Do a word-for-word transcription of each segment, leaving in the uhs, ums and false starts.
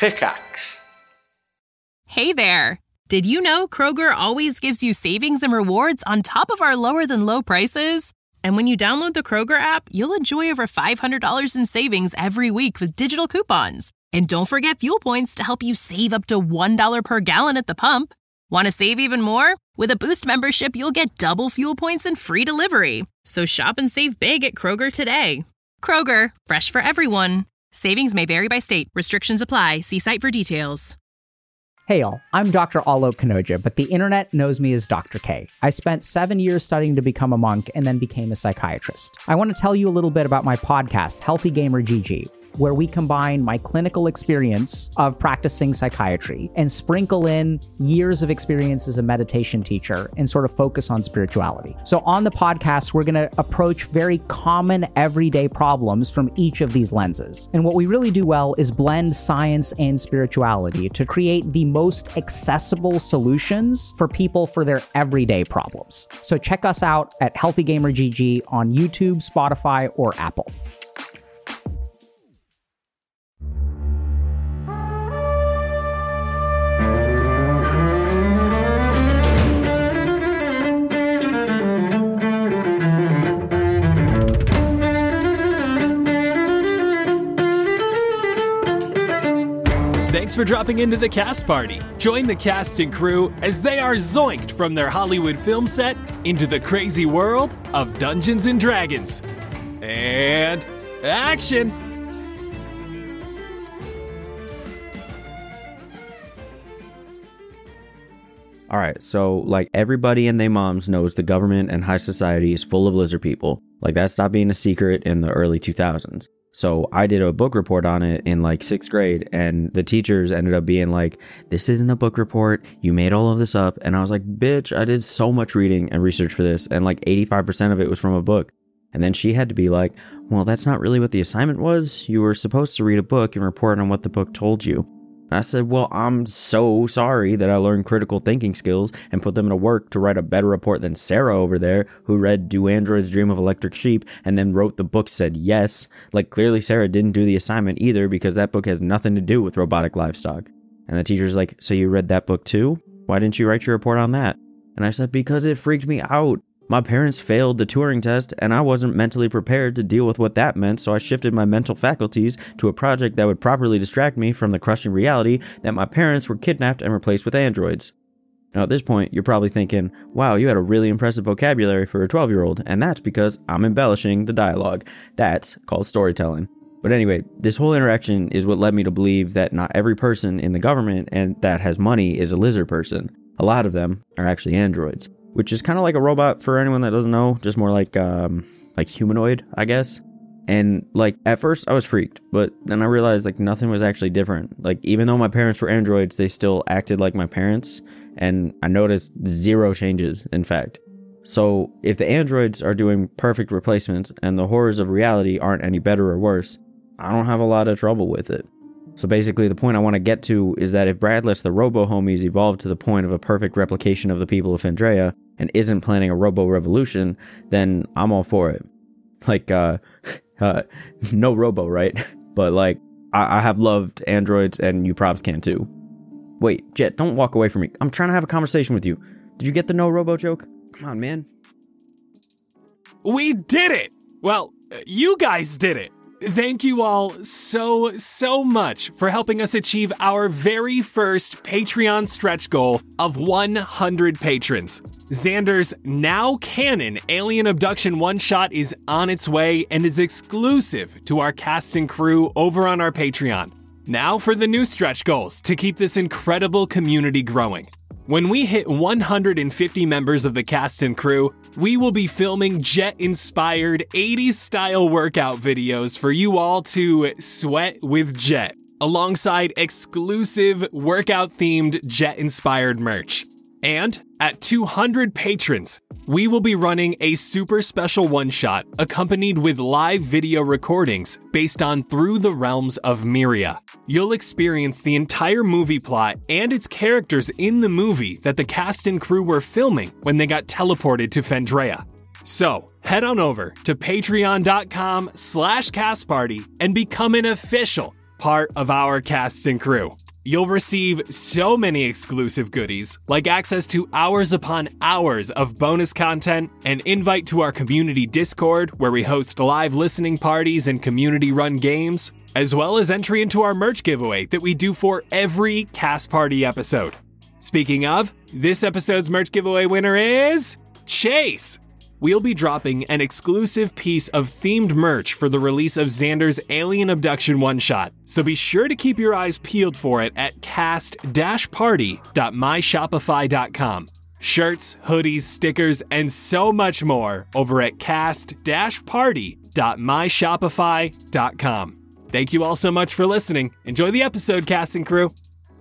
Pickaxe. Hey there! Did you know Kroger always gives you savings and rewards on top of our lower-than-low prices? And when you download the Kroger app, you'll enjoy over five hundred dollars in savings every week with digital coupons. And don't forget fuel points to help you save up to one dollar per gallon at the pump. Want to save even more? With a Boost membership, you'll get double fuel points and free delivery. So shop and save big at Kroger today. Kroger, fresh for everyone. Savings may vary by state. Restrictions apply. See site for details. Hey y'all, I'm Doctor Alok Kanoja, but the internet knows me as Doctor K. I spent seven years studying to become a monk and then became a psychiatrist. I want to tell you a little bit about my podcast, Healthy Gamer G G, where we combine my clinical experience of practicing psychiatry and sprinkle in years of experience as a meditation teacher and sort of focus on spirituality. So on the podcast, we're going to approach very common everyday problems from each of these lenses. And what we really do well is blend science and spirituality to create the most accessible solutions for people for their everyday problems. So check us out at Healthy Gamer G G on YouTube, Spotify, or Apple. Thanks for dropping into the cast party. Join the cast and crew as they are zoinked from their Hollywood film set into the crazy world of Dungeons and Dragons. And action! All right, so like everybody and their moms knows the government and high society is full of lizard people. Like that stopped being a secret in the early two thousands. So I did a book report on it in like sixth grade, and the teachers ended up being like, this isn't a book report. You made all of this up. And I was like, bitch, I did so much reading and research for this. And like eighty-five percent of it was from a book. And then she had to be like, well, that's not really what the assignment was. You were supposed to read a book and report on what the book told you. And I said, well, I'm so sorry that I learned critical thinking skills and put them to work to write a better report than Sarah over there, who read Do Androids Dream of Electric Sheep and then wrote the book said yes. Like, clearly Sarah didn't do the assignment either, because that book has nothing to do with robotic livestock. And the teacher's like, so you read that book too? Why didn't you write your report on that? And I said, because it freaked me out. My parents failed the Turing test, and I wasn't mentally prepared to deal with what that meant, so I shifted my mental faculties to a project that would properly distract me from the crushing reality that my parents were kidnapped and replaced with androids. Now, at this point, you're probably thinking, wow, you had a really impressive vocabulary for a twelve-year-old, and that's because I'm embellishing the dialogue. That's called storytelling. But anyway, this whole interaction is what led me to believe that not every person in the government and that has money is a lizard person. A lot of them are actually androids, which is kind of like a robot for anyone that doesn't know, just more like um like humanoid, I guess. And like at first I was freaked, but then I realized like nothing was actually different. Like even though my parents were androids, they still acted like my parents, and I noticed zero changes, in fact. So if the androids are doing perfect replacements and the horrors of reality aren't any better or worse, I don't have a lot of trouble with it. So basically the point I want to get to is that if Bradless the robo-homies evolved to the point of a perfect replication of the people of Phandrea and isn't planning a robo-revolution, then I'm all for it. Like, uh, uh no robo, right? But like, I-, I have loved androids, and you probs can too. Wait, Jet, don't walk away from me. I'm trying to have a conversation with you. Did you get the no robo joke? Come on, man. We did it! Well, you guys did it. Thank you all so, so much for helping us achieve our very first Patreon stretch goal of one hundred patrons. Xander's now canon alien abduction one-shot is on its way and is exclusive to our cast and crew over on our Patreon. Now for the new stretch goals to keep this incredible community growing. When we hit one hundred fifty members of the cast and crew, we will be filming Jet-inspired eighties-style workout videos for you all to sweat with Jet, alongside exclusive workout-themed Jet-inspired merch. And at two hundred patrons, we will be running a super special one-shot accompanied with live video recordings based on Through the Realms of Myria. You'll experience the entire movie plot and its characters in the movie that the cast and crew were filming when they got teleported to Phandrea. So, head on over to patreon.com slash castparty and become an official part of our cast and crew. You'll receive so many exclusive goodies, like access to hours upon hours of bonus content, an invite to our community Discord, where we host live listening parties and community-run games, as well as entry into our merch giveaway that we do for every Cast Party episode. Speaking of, this episode's merch giveaway winner is Chase. We'll be dropping an exclusive piece of themed merch for the release of Xander's Alien Abduction one-shot, so be sure to keep your eyes peeled for it at cast dash party dot my shopify dot com. Shirts, hoodies, stickers, and so much more over at cast dash party dot my shopify dot com. Thank you all so much for listening. Enjoy the episode, cast and crew.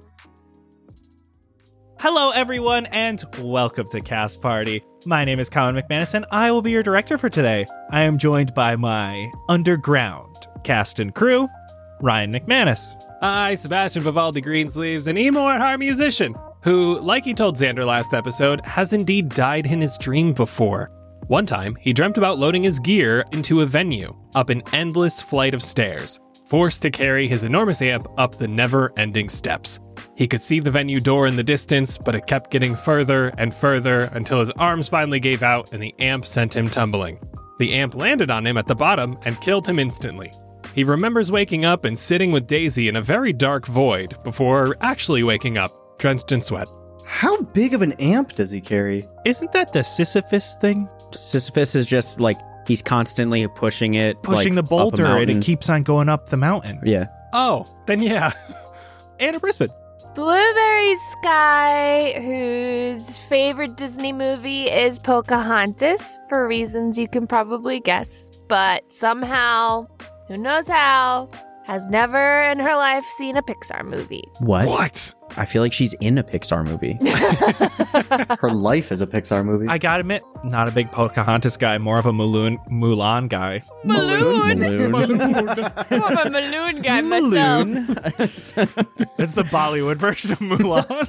Hello, everyone, and welcome to Cast Party. My name is Colin McManus, and I will be your director for today. I am joined by my underground cast and crew, Ryan McManus. Hi, Sebastian Vivaldi Greensleeves, an emo at heart musician, who, like he told Xander last episode, has indeed died in his dream before. One time, he dreamt about loading his gear into a venue, up an endless flight of stairs, forced to carry his enormous amp up the never-ending steps. He could see the venue door in the distance, but it kept getting further and further until his arms finally gave out and the amp sent him tumbling. The amp landed on him at the bottom and killed him instantly. He remembers waking up and sitting with Daisy in a very dark void before actually waking up, drenched in sweat. How big of an amp does he carry? Isn't that the Sisyphus thing? Sisyphus is just like, he's constantly pushing it. Pushing like, the boulder up a and it mountain. keeps on going up the mountain. Yeah. Oh, then yeah. Anna Brisbane. Blueberry Sky, whose favorite Disney movie is Pocahontas, for reasons you can probably guess, but somehow, who knows how, has never in her life seen a Pixar movie. What? What? I feel like she's in a Pixar movie. Her life is a Pixar movie. I gotta admit, not a big Pocahontas guy, more of a Mulan, Mulan guy. Balloon! Balloon. I'm a balloon guy myself. It's the Bollywood version of Mulan.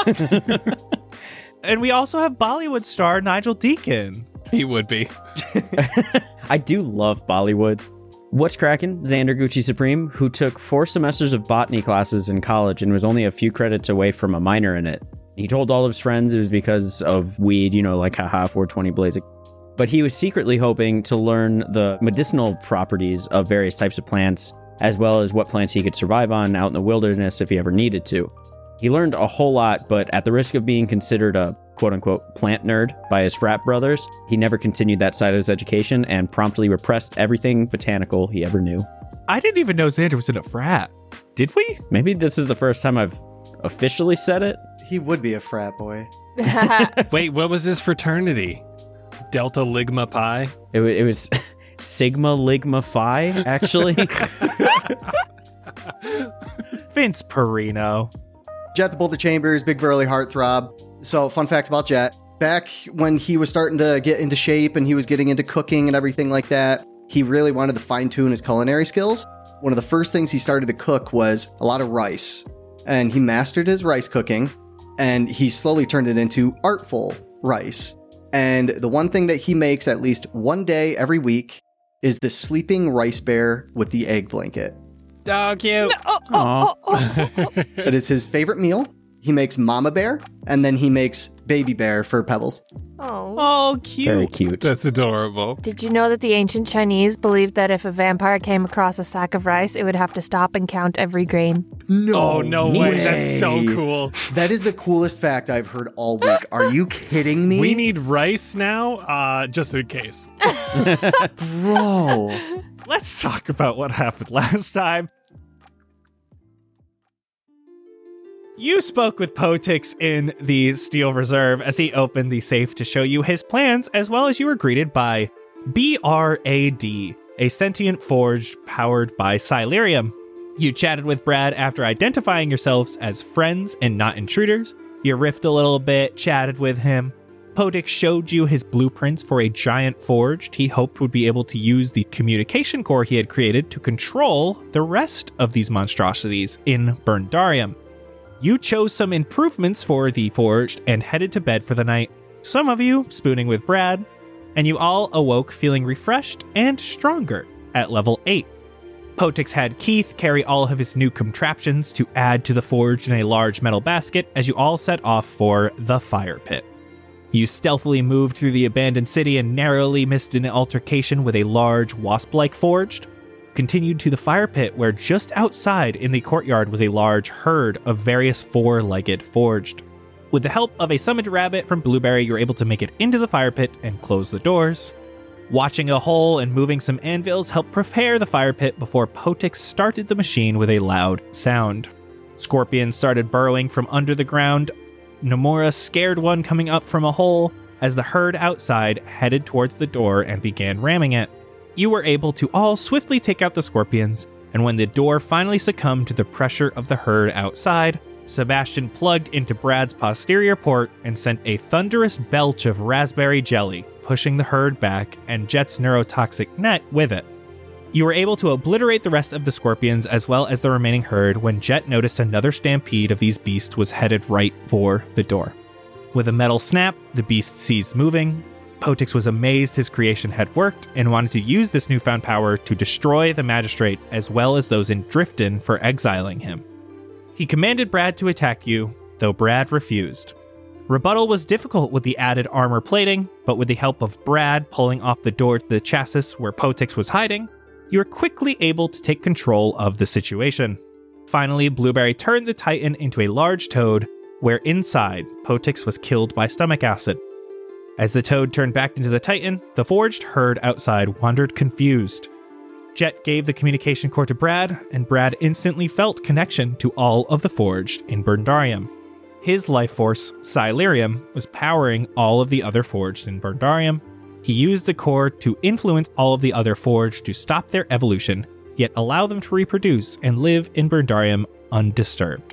And we also have Bollywood star Nigel Deacon. He would be. I do love Bollywood. What's crackin'? Xander Gucci Supreme, who took four semesters of botany classes in college and was only a few credits away from a minor in it. He told all of his friends it was because of weed, you know, like haha, four twenty blades. But he was secretly hoping to learn the medicinal properties of various types of plants, as well as what plants he could survive on out in the wilderness if he ever needed to. He learned a whole lot, but at the risk of being considered a quote-unquote plant nerd by his frat brothers, he never continued that side of his education and promptly repressed everything botanical he ever knew. I didn't even know Xander was in a frat. Did we? Maybe this is the first time I've officially said it. He would be a frat boy. Wait, what was his fraternity? Delta Ligma Pi? It, wa- it was Sigma Ligma Phi, actually. Vince Perino. Jet the Boulder Chambers, big burly heartthrob. So, fun fact about Jet. Back when he was starting to get into shape and he was getting into cooking and everything like that, he really wanted to fine-tune his culinary skills. One of the first things he started to cook was a lot of rice. And he mastered his rice cooking, and he slowly turned it into artful rice. And the one thing that he makes at least one day every week is the sleeping rice bear with the egg blanket. Oh, cute. Oh, oh, oh, oh, oh. It is his favorite meal. He makes Mama Bear, and then he makes Baby Bear for Pebbles. Oh. Oh, cute. Very cute. That's adorable. Did you know that the ancient Chinese believed that if a vampire came across a sack of rice, it would have to stop and count every grain? No, Oh, no way. That's so cool. That is the coolest fact I've heard all week. Are you kidding me? We need rice now, uh, just in case. Bro. Let's talk about what happened last time. You spoke with Potix in the Steel Reserve as he opened the safe to show you his plans, as well as you were greeted by B R A D, a sentient forge powered by Silurium. You chatted with Brad after identifying yourselves as friends and not intruders. You riffed a little bit, chatted with him. Potix showed you his blueprints for a giant forge he hoped would be able to use the communication core he had created to control the rest of these monstrosities in Burndarium. You chose some improvements for the forged and headed to bed for the night, some of you spooning with Brad, and you all awoke feeling refreshed and stronger at level eight. Potix had Keith carry all of his new contraptions to add to the forge in a large metal basket as you all set off for the fire pit. You stealthily moved through the abandoned city and narrowly missed an altercation with a large wasp-like forge. Continued to the fire pit where just outside in the courtyard was a large herd of various four-legged forged. With the help of a summoned rabbit from Blueberry, you were able to make it into the fire pit and close the doors. Watching a hole and moving some anvils helped prepare the fire pit before Potix started the machine with a loud sound. Scorpions started burrowing from under the ground. Nomura scared one coming up from a hole as the herd outside headed towards the door and began ramming it. You were able to all swiftly take out the scorpions, and when the door finally succumbed to the pressure of the herd outside, Sebastian plugged into Brad's posterior port and sent a thunderous belch of raspberry jelly, pushing the herd back and Jet's neurotoxic net with it. You were able to obliterate the rest of the scorpions as well as the remaining herd when Jet noticed another stampede of these beasts was headed right for the door. With a metal snap, the beast ceased moving. Potix was amazed his creation had worked and wanted to use this newfound power to destroy the magistrate as well as those in Drifton for exiling him. He commanded Brad to attack you, though Brad refused. Rebuttal was difficult with the added armor plating, but with the help of Brad pulling off the door to the chassis where Potix was hiding, you were quickly able to take control of the situation. Finally, Blueberry turned the Titan into a large toad, where inside, Potix was killed by stomach acid. As the toad turned back into the Titan, the forged herd outside wandered confused. Jet gave the communication core to Brad, and Brad instantly felt connection to all of the forged in Burnedarium. His life force, Silurium, was powering all of the other forged in Burnedarium. He used the core to influence all of the other forged to stop their evolution, yet allow them to reproduce and live in Burnedarium undisturbed.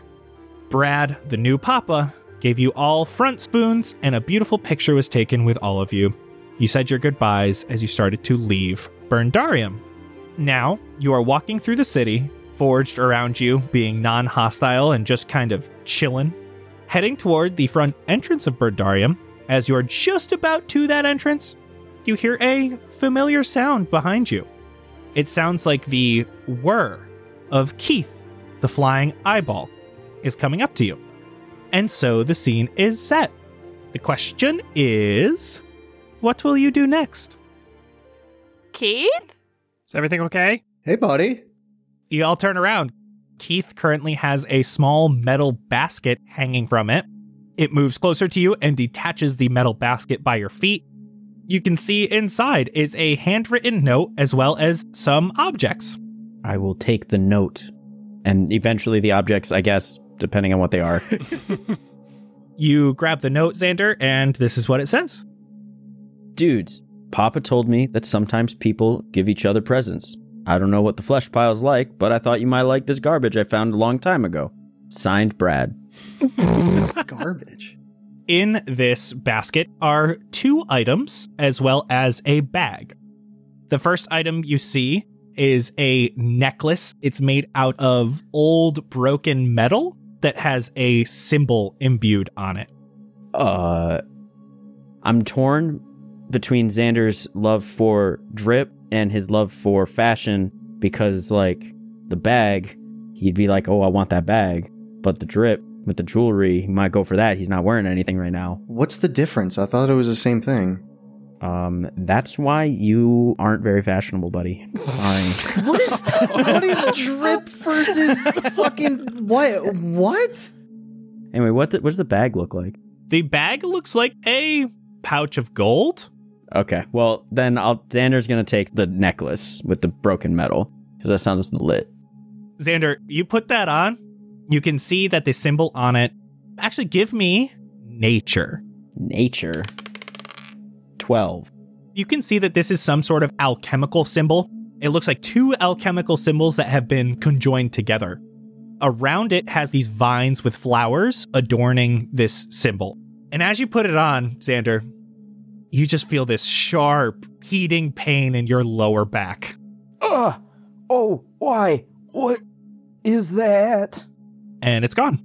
Brad, the new Papa, gave you all front spoons, and a beautiful picture was taken with all of you. You said your goodbyes as you started to leave Burnedarium. Now, you are walking through the city, forged around you, being non-hostile and just kind of chillin', heading toward the front entrance of Burnedarium. As you are just about to that entrance, you hear a familiar sound behind you. It sounds like the whir of Keith, the flying eyeball, is coming up to you. And so the scene is set. The question is, what will you do next? Keith? Is everything okay? Hey, buddy. You all turn around. Keith currently has a small metal basket hanging from it. It moves closer to you and detaches the metal basket by your feet. You can see inside is a handwritten note as well as some objects. I will take the note. And eventually the objects, I guess, depending on what they are. You grab the note, Xander, and this is what it says. Dudes, Papa told me that sometimes people give each other presents. I don't know what the flesh pile's like, but I thought you might like this garbage I found a long time ago. Signed, Brad. Garbage. In this basket are two items as well as a bag. The first item you see is a necklace. It's made out of old broken metal that has a symbol imbued on it. Uh, I'm torn between Xander's love for drip and his love for fashion because, like, the bag, he'd be like, oh, I want that bag. But the drip with the jewelry, he might go for that. He's not wearing anything right now. What's the difference? I thought it was the same thing. Um, that's why you aren't very fashionable, buddy. Sorry. What is what is drip versus fucking what? What? Anyway, what, the, what does the bag look like? The bag looks like a pouch of gold. Okay, well, then I'll, Xander's gonna take the necklace with the broken metal, because that sounds lit. Xander, you put that on. You can see that the symbol on it... Actually, give me nature. Nature. twelve. You can see that this is some sort of alchemical symbol. It looks like two alchemical symbols that have been conjoined together. Around it has these vines with flowers adorning this symbol. And as you put it on, Xander, you just feel this sharp, heating pain in your lower back. Ugh! Oh, why? What is that? And it's gone.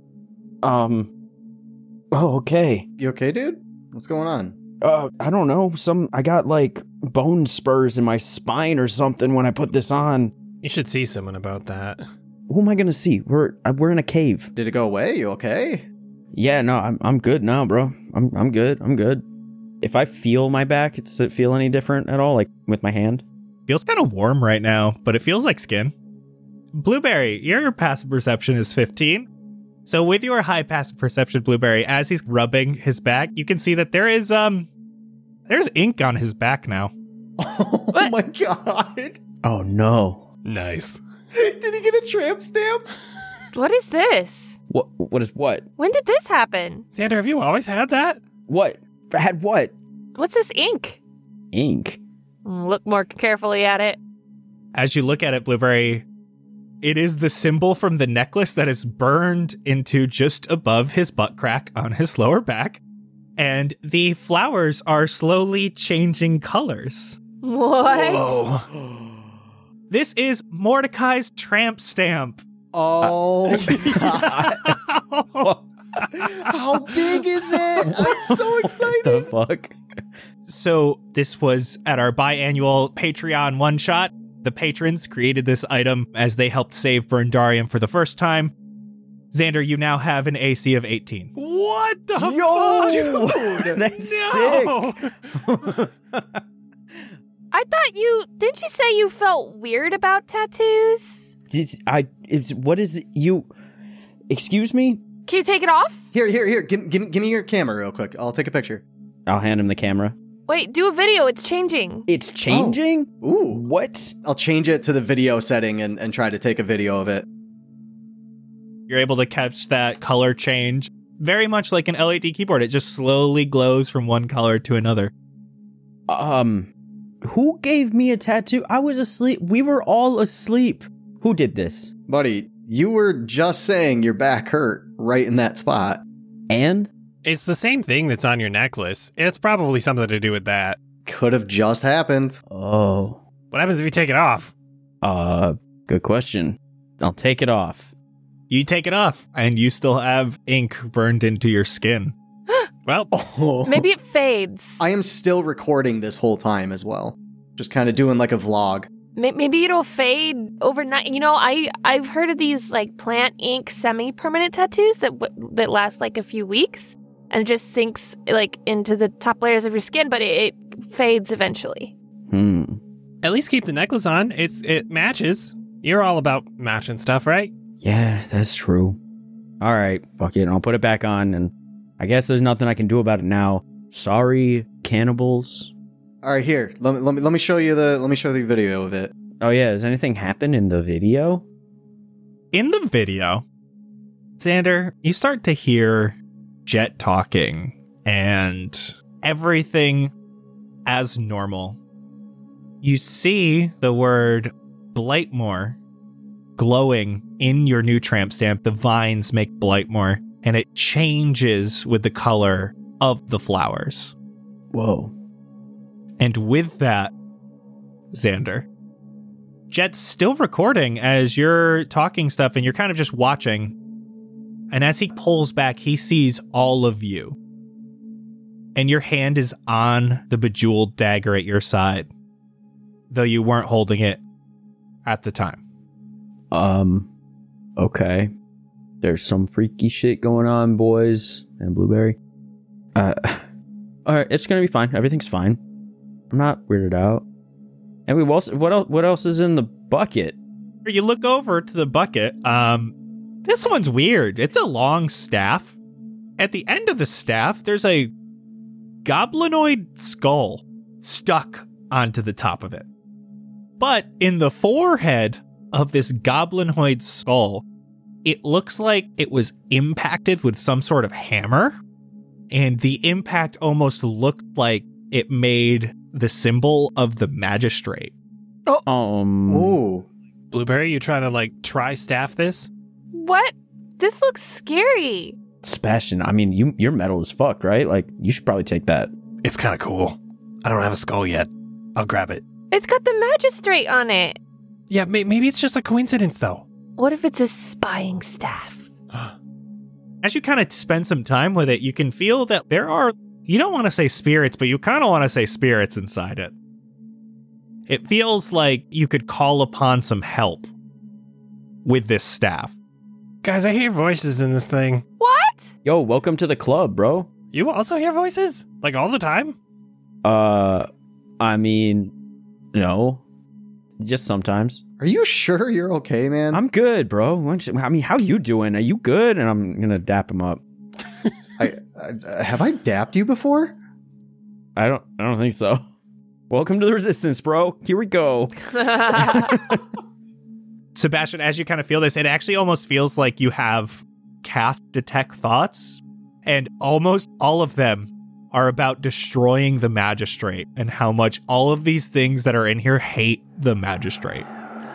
Um. Oh, okay. You okay, dude? What's going on? Uh, I don't know. Some I got like bone spurs in my spine or something when I put this on. You should see someone about that. Who am I gonna see? We're uh, we're in a cave. Did it go away? You okay? Yeah, no, I'm I'm good now, bro. I'm I'm good. I'm good. If I feel my back, does it feel any different at all? Like with my hand? Feels kind of warm right now, but it feels like skin. Blueberry, your passive perception is fifteen. So with your high passive perception, Blueberry, as he's rubbing his back, you can see that there is um there's ink on his back now. Oh What? my god. Oh no. Nice. Did he get a tramp stamp? What is this? What what is what? When did this happen? Xander, have you always had that? What? Had what? What's this ink? Ink. Look more carefully at it. As you look at it, Blueberry, it is the symbol from the necklace that is burned into just above his butt crack on his lower back. And the flowers are slowly changing colors. What? Whoa. This is Mordecai's tramp stamp. Oh my god. How big is it? I'm so excited. The fuck? So this was at our biannual Patreon one-shot. The patrons created this item as they helped save Burndarium for the first time. Xander, you now have an A C of eighteen. What the Yo! fuck? Dude, That's no. sick. I thought you... Didn't you say you felt weird about tattoos? It's, I, it's, what is it? You, excuse me? Can you take it off? Here, here, here. Give, give, give me your camera real quick. I'll take a picture. I'll hand him the camera. Wait, do a video. It's changing. It's changing? Ooh. What? I'll change it to the video setting and, and try to take a video of it. You're able to catch that color change. Very much like an L E D keyboard. It just slowly glows from one color to another. Um, who gave me a tattoo? I was asleep. We were all asleep. Who did this? Buddy, you were just saying your back hurt right in that spot. And? It's the same thing that's on your necklace. It's probably something to do with that. Could have just happened. Oh. What happens if you take it off? Uh, good question. I'll take it off. You take it off, and you still have ink burned into your skin. Well, Oh. Maybe it fades. I am still recording this whole time as well. Just kind of doing like a vlog. May- Maybe it'll fade overnight. You know, I I've heard of these like plant ink semi-permanent tattoos that w- that last like a few weeks and just sinks like into the top layers of your skin, but it, it fades eventually. Hmm. at least keep the necklace on. It's It matches. You're all about matching stuff, right? Yeah, that's true. All right, fuck it. I'll put it back on, and I guess there's nothing I can do about it now. Sorry, cannibals. All right, here. Let me let me let me show you the let me show you the video of it. Oh yeah, has anything happened in the video? In the video, Xander, you start to hear Jet talking and everything as normal. You see the word Blightmore glowing in your new tramp stamp. The vines make Blightmore, and it changes with the color of the flowers. Whoa. And with that, Xander, Jet's still recording as you're talking stuff, and you're kind of just watching. And as he pulls back, he sees all of you. And your hand is on the bejeweled dagger at your side, though you weren't holding it at the time. Um, okay. There's some freaky shit going on, boys and Blueberry. Uh, alright, it's gonna be fine. Everything's fine. I'm not weirded out. And we also, what else, what else is in the bucket? You look over to the bucket. Um, this one's weird. It's a long staff. At the end of the staff, there's a goblinoid skull stuck onto the top of it. But in the forehead of this goblinoid skull, it looks like it was impacted with some sort of hammer. And the impact almost looked like it made the symbol of the magistrate. Um, Ooh. Blueberry, you trying to, like, try staff this? What? This looks scary. Sebastian, I mean, you, you're metal as fuck, right? Like, you should probably take that. It's kind of cool. I don't have a skull yet. I'll grab it. It's got the magistrate on it. Yeah, may- maybe it's just a coincidence, though. What if it's a spying staff? As you kind of spend some time with it, you can feel that there are, you don't want to say spirits, but you kind of want to say spirits inside it. It feels like you could call upon some help with this staff. Guys, I hear voices in this thing. What? Yo, welcome to the club, bro. You also hear voices? Like all the time? Uh, I mean, no. Just sometimes. Are you sure you're okay, man? I'm good, bro. Why don't you- I mean, how you doing? Are you good? And I'm gonna dap him up. I, I have I dapped you before? I don't. I don't think so. Welcome to the resistance, bro. Here we go. Sebastian, as you kind of feel this, it actually almost feels like you have cast detect thoughts, and almost all of them are about destroying the magistrate and how much all of these things that are in here hate the magistrate.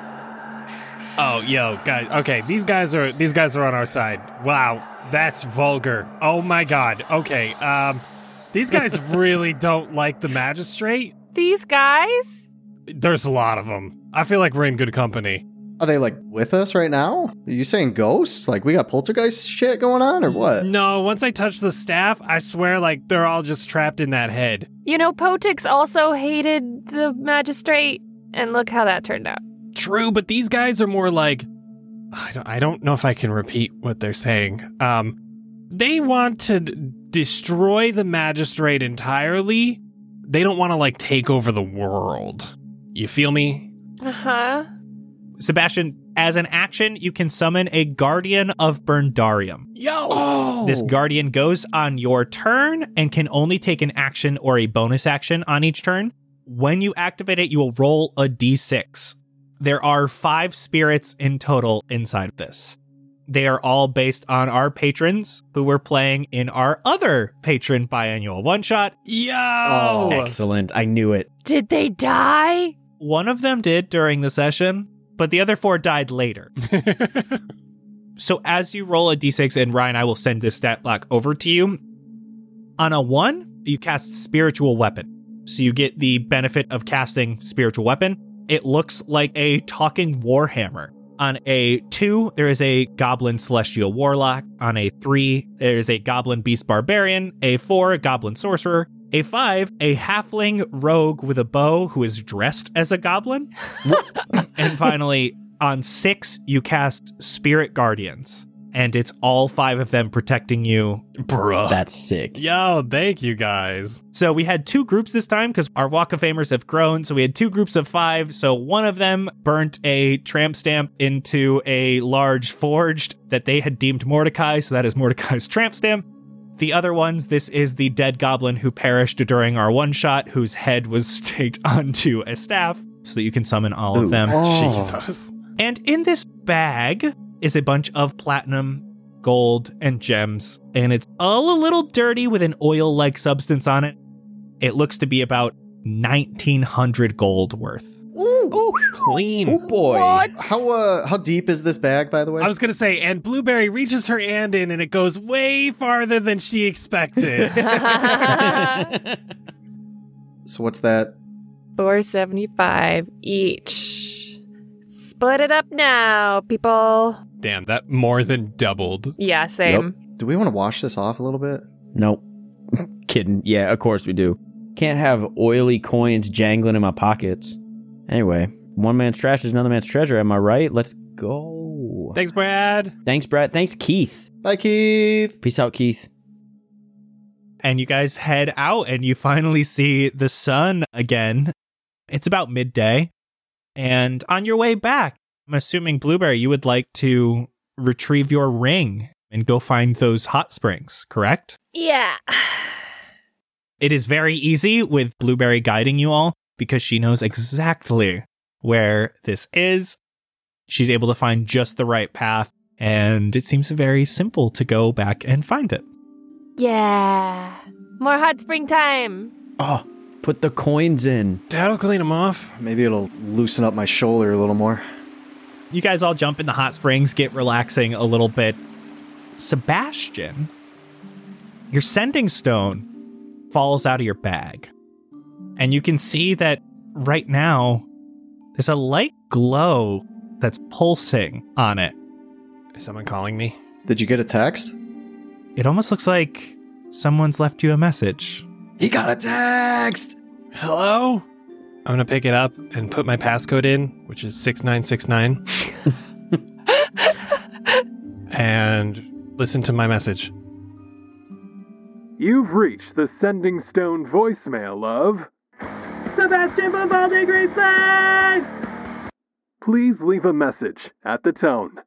Oh, yo, guys. Okay, these guys are these guys are on our side. Wow, that's vulgar. Oh my god. Okay, um, these guys really don't like the magistrate. These guys? There's a lot of them. I feel like we're in good company. Are they like with us right now? Are you saying ghosts? Like we got poltergeist shit going on or what? No, once I touch the staff, I swear, like they're all just trapped in that head. You know, Potix also hated the magistrate, and look how that turned out. True, but these guys are more like, I don't, I don't know if I can repeat what they're saying. Um, they want to d- destroy the magistrate entirely. They don't want to like take over the world. You feel me? Uh-huh. Sebastian, as an action, you can summon a Guardian of Burndarium. Yo! Oh. This Guardian goes on your turn and can only take an action or a bonus action on each turn. When you activate it, you will roll a d six. There are five spirits in total inside of this. They are all based on our patrons who were playing in our other patron biannual one-shot. Yo! Oh. Excellent. I knew it. Did they die? One of them did during the session, but the other four died later. So as you roll a d six, and Ryan, I will send this stat block over to you. On a one, you cast Spiritual Weapon. So you get the benefit of casting Spiritual Weapon. It looks like a talking warhammer. On a two, there is a Goblin Celestial Warlock. On a three, there is a Goblin Beast Barbarian. A four, a Goblin Sorcerer. A five, a halfling rogue with a bow who is dressed as a goblin. And finally, on six, you cast Spirit Guardians. And it's all five of them protecting you. Bruh. That's sick. Yo, thank you guys. So we had two groups this time because our Walk of Famers have grown. So we had two groups of five. So one of them burnt a tramp stamp into a large forged that they had deemed Mordecai. So that is Mordecai's tramp stamp. The other ones, this is the dead goblin who perished during our one shot, whose head was staked onto a staff so that you can summon all Ooh. of them. Oh. Jesus. And in this bag is a bunch of platinum, gold, and gems, and it's all a little dirty with an oil-like substance on it. It looks to be about nineteen hundred gold worth. Ooh, clean. Oh boy. What? How uh how deep is this bag, by the way? I was going to say, and Blueberry reaches her hand in and it goes way farther than she expected. So what's that? four seventy-five each. Split it up now, people. Damn, that more than doubled. Yeah, same. Do we want to wash this off a little bit? Nope. Kidding. Yeah, of course we do. Can't have oily coins jangling in my pockets. Anyway, one man's trash is another man's treasure. Am I right? Let's go. Thanks, Brad. Thanks, Brad. Thanks, Keith. Bye, Keith. Peace out, Keith. And you guys head out and you finally see the sun again. It's about midday. And on your way back, I'm assuming, Blueberry, you would like to retrieve your ring and go find those hot springs, correct? Yeah. It is very easy with Blueberry guiding you all because she knows exactly where this is. She's able to find just the right path, and it seems very simple to go back and find it. Yeah. More hot spring time. Oh, put the coins in. Dad'll clean them off. Maybe it'll loosen up my shoulder a little more. You guys all jump in the hot springs, get relaxing a little bit. Sebastian, your sending stone falls out of your bag. And you can see that right now, there's a light glow that's pulsing on it. Is someone calling me? Did you get a text? It almost looks like someone's left you a message. He got a text! Hello? I'm gonna pick it up and put my passcode in, which is six nine six nine, and listen to my message. You've reached the Sending Stone voicemail of Sebastian Vivaldi Greenslade! Please leave a message at the tone.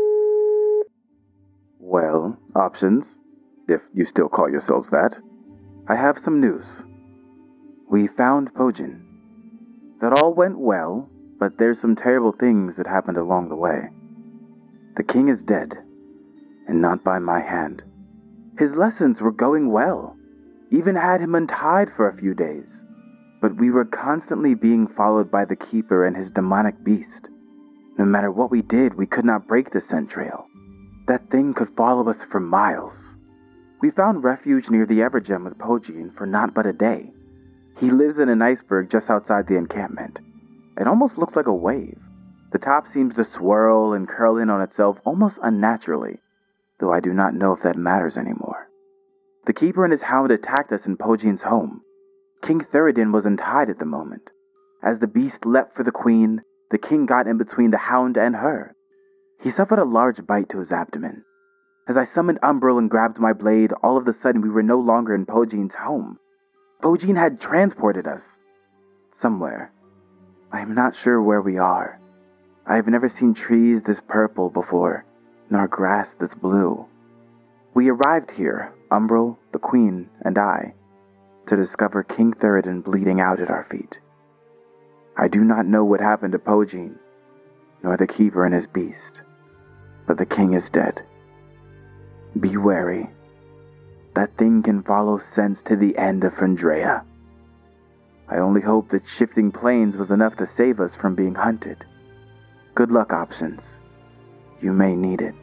Well, options, if you still call yourselves that. I have some news. We found Pojin. That all went well, but there's some terrible things that happened along the way. The king is dead, and not by my hand. His lessons were going well, even had him untied for a few days. But we were constantly being followed by the Keeper and his demonic beast. No matter what we did, we could not break the scent trail. That thing could follow us for miles. We found refuge near the Evergem with Pojin for not but a day. He lives in an iceberg just outside the encampment. It almost looks like a wave. The top seems to swirl and curl in on itself almost unnaturally, though I do not know if that matters anymore. The Keeper and his hound attacked us in Pojin's home. King Theridin was untied at the moment. As the beast leapt for the queen, the king got in between the hound and her. He suffered a large bite to his abdomen. As I summoned Umbral and grabbed my blade, all of a sudden we were no longer in Pojin's home. Pojin had transported us. Somewhere. I am not sure where we are. I have never seen trees this purple before, nor grass that's blue. We arrived here, Umbral, the queen, and I, to discover King Theridin bleeding out at our feet. I do not know what happened to Pojin, nor the Keeper and his beast, but the king is dead. Be wary. That thing can follow scents to the end of Fandrea. I only hope that shifting plains was enough to save us from being hunted. Good luck, options. You may need it.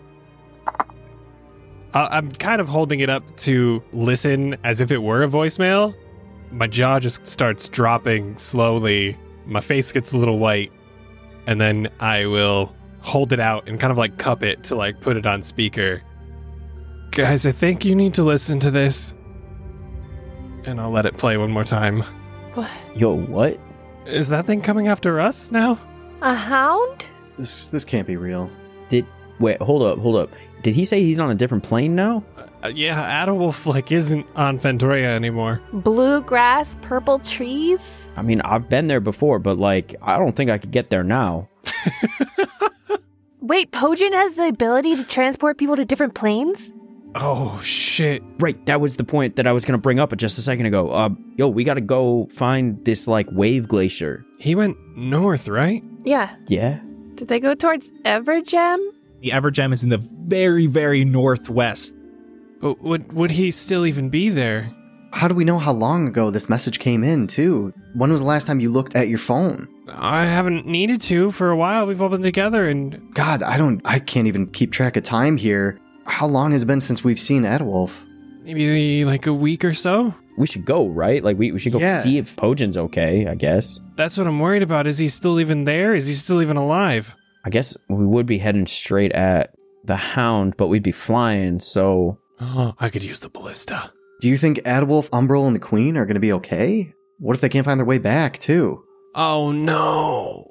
Uh, I'm kind of holding it up to listen as if it were a voicemail. My jaw just starts dropping slowly. My face gets a little white. And then I will hold it out and kind of like cup it to like put it on speaker. Guys, I think you need to listen to this. And I'll let it play one more time. What? Yo, what? Is that thing coming after us now? A hound? This this can't be real. Did wait, hold up, hold up. Did he say he's on a different plane now? Uh, yeah, Adewolf like isn't on Fandrea anymore. Blue grass, purple trees? I mean, I've been there before, but like, I don't think I could get there now. Wait, Pojin has the ability to transport people to different planes? Oh, shit. Right, that was the point that I was going to bring up just a second ago. Uh, yo, we got to go find this, like, wave glacier. He went north, right? Yeah. Yeah. Did they go towards Evergem? The Evergem is in the very, very northwest. But would, would he still even be there? How do we know how long ago this message came in, too? When was the last time you looked at your phone? I haven't needed to for a while. We've all been together and... God, I don't... I can't even keep track of time here. How long has it been since we've seen Adewolf? Maybe like a week or so? We should go, right? Like, we, we should go Yeah. see if Pojin's okay, I guess. That's what I'm worried about. Is he still even there? Is he still even alive? I guess we would be heading straight at the Hound, but we'd be flying, so... Oh, I could use the ballista. Do you think Adewolf, Umbral, and the Queen are going to be okay? What if they can't find their way back, too? Oh, no.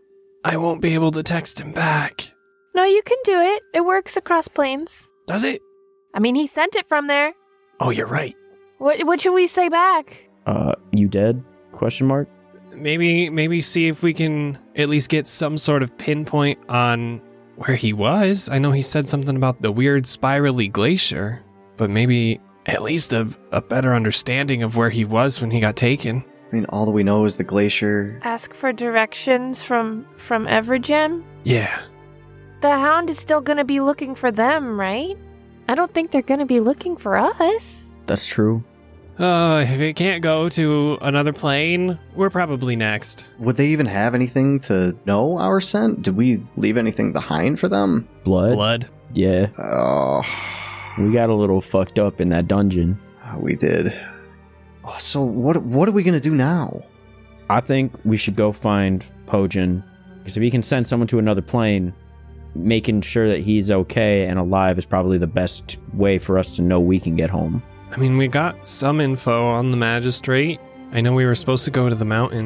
I won't be able to text him back. No, you can do it. It works across planes. Does it? I mean, he sent it from there. Oh, you're right. What What should we say back? Uh, you dead? Question mark? Maybe, maybe see if we can at least get some sort of pinpoint on where he was. I know he said something about the weird spirally glacier, but maybe at least a, a better understanding of where he was when he got taken. I mean, all that we know is the glacier. Ask for directions from, from Evergem? Yeah. The Hound is still gonna be looking for them, right? I don't think they're gonna be looking for us. That's true. Uh, if it can't go to another plane, we're probably next. Would they even have anything to know our scent? Did we leave anything behind for them? Blood? Blood. Yeah. Oh, We got a little fucked up in that dungeon. we did. Oh, so what? What are we gonna do now? I think we should go find Pojin, because if he can send someone to another plane, making sure that he's okay and alive is probably the best way for us to know we can get home. I mean, we got some info on the magistrate. I know we were supposed to go to the mountains.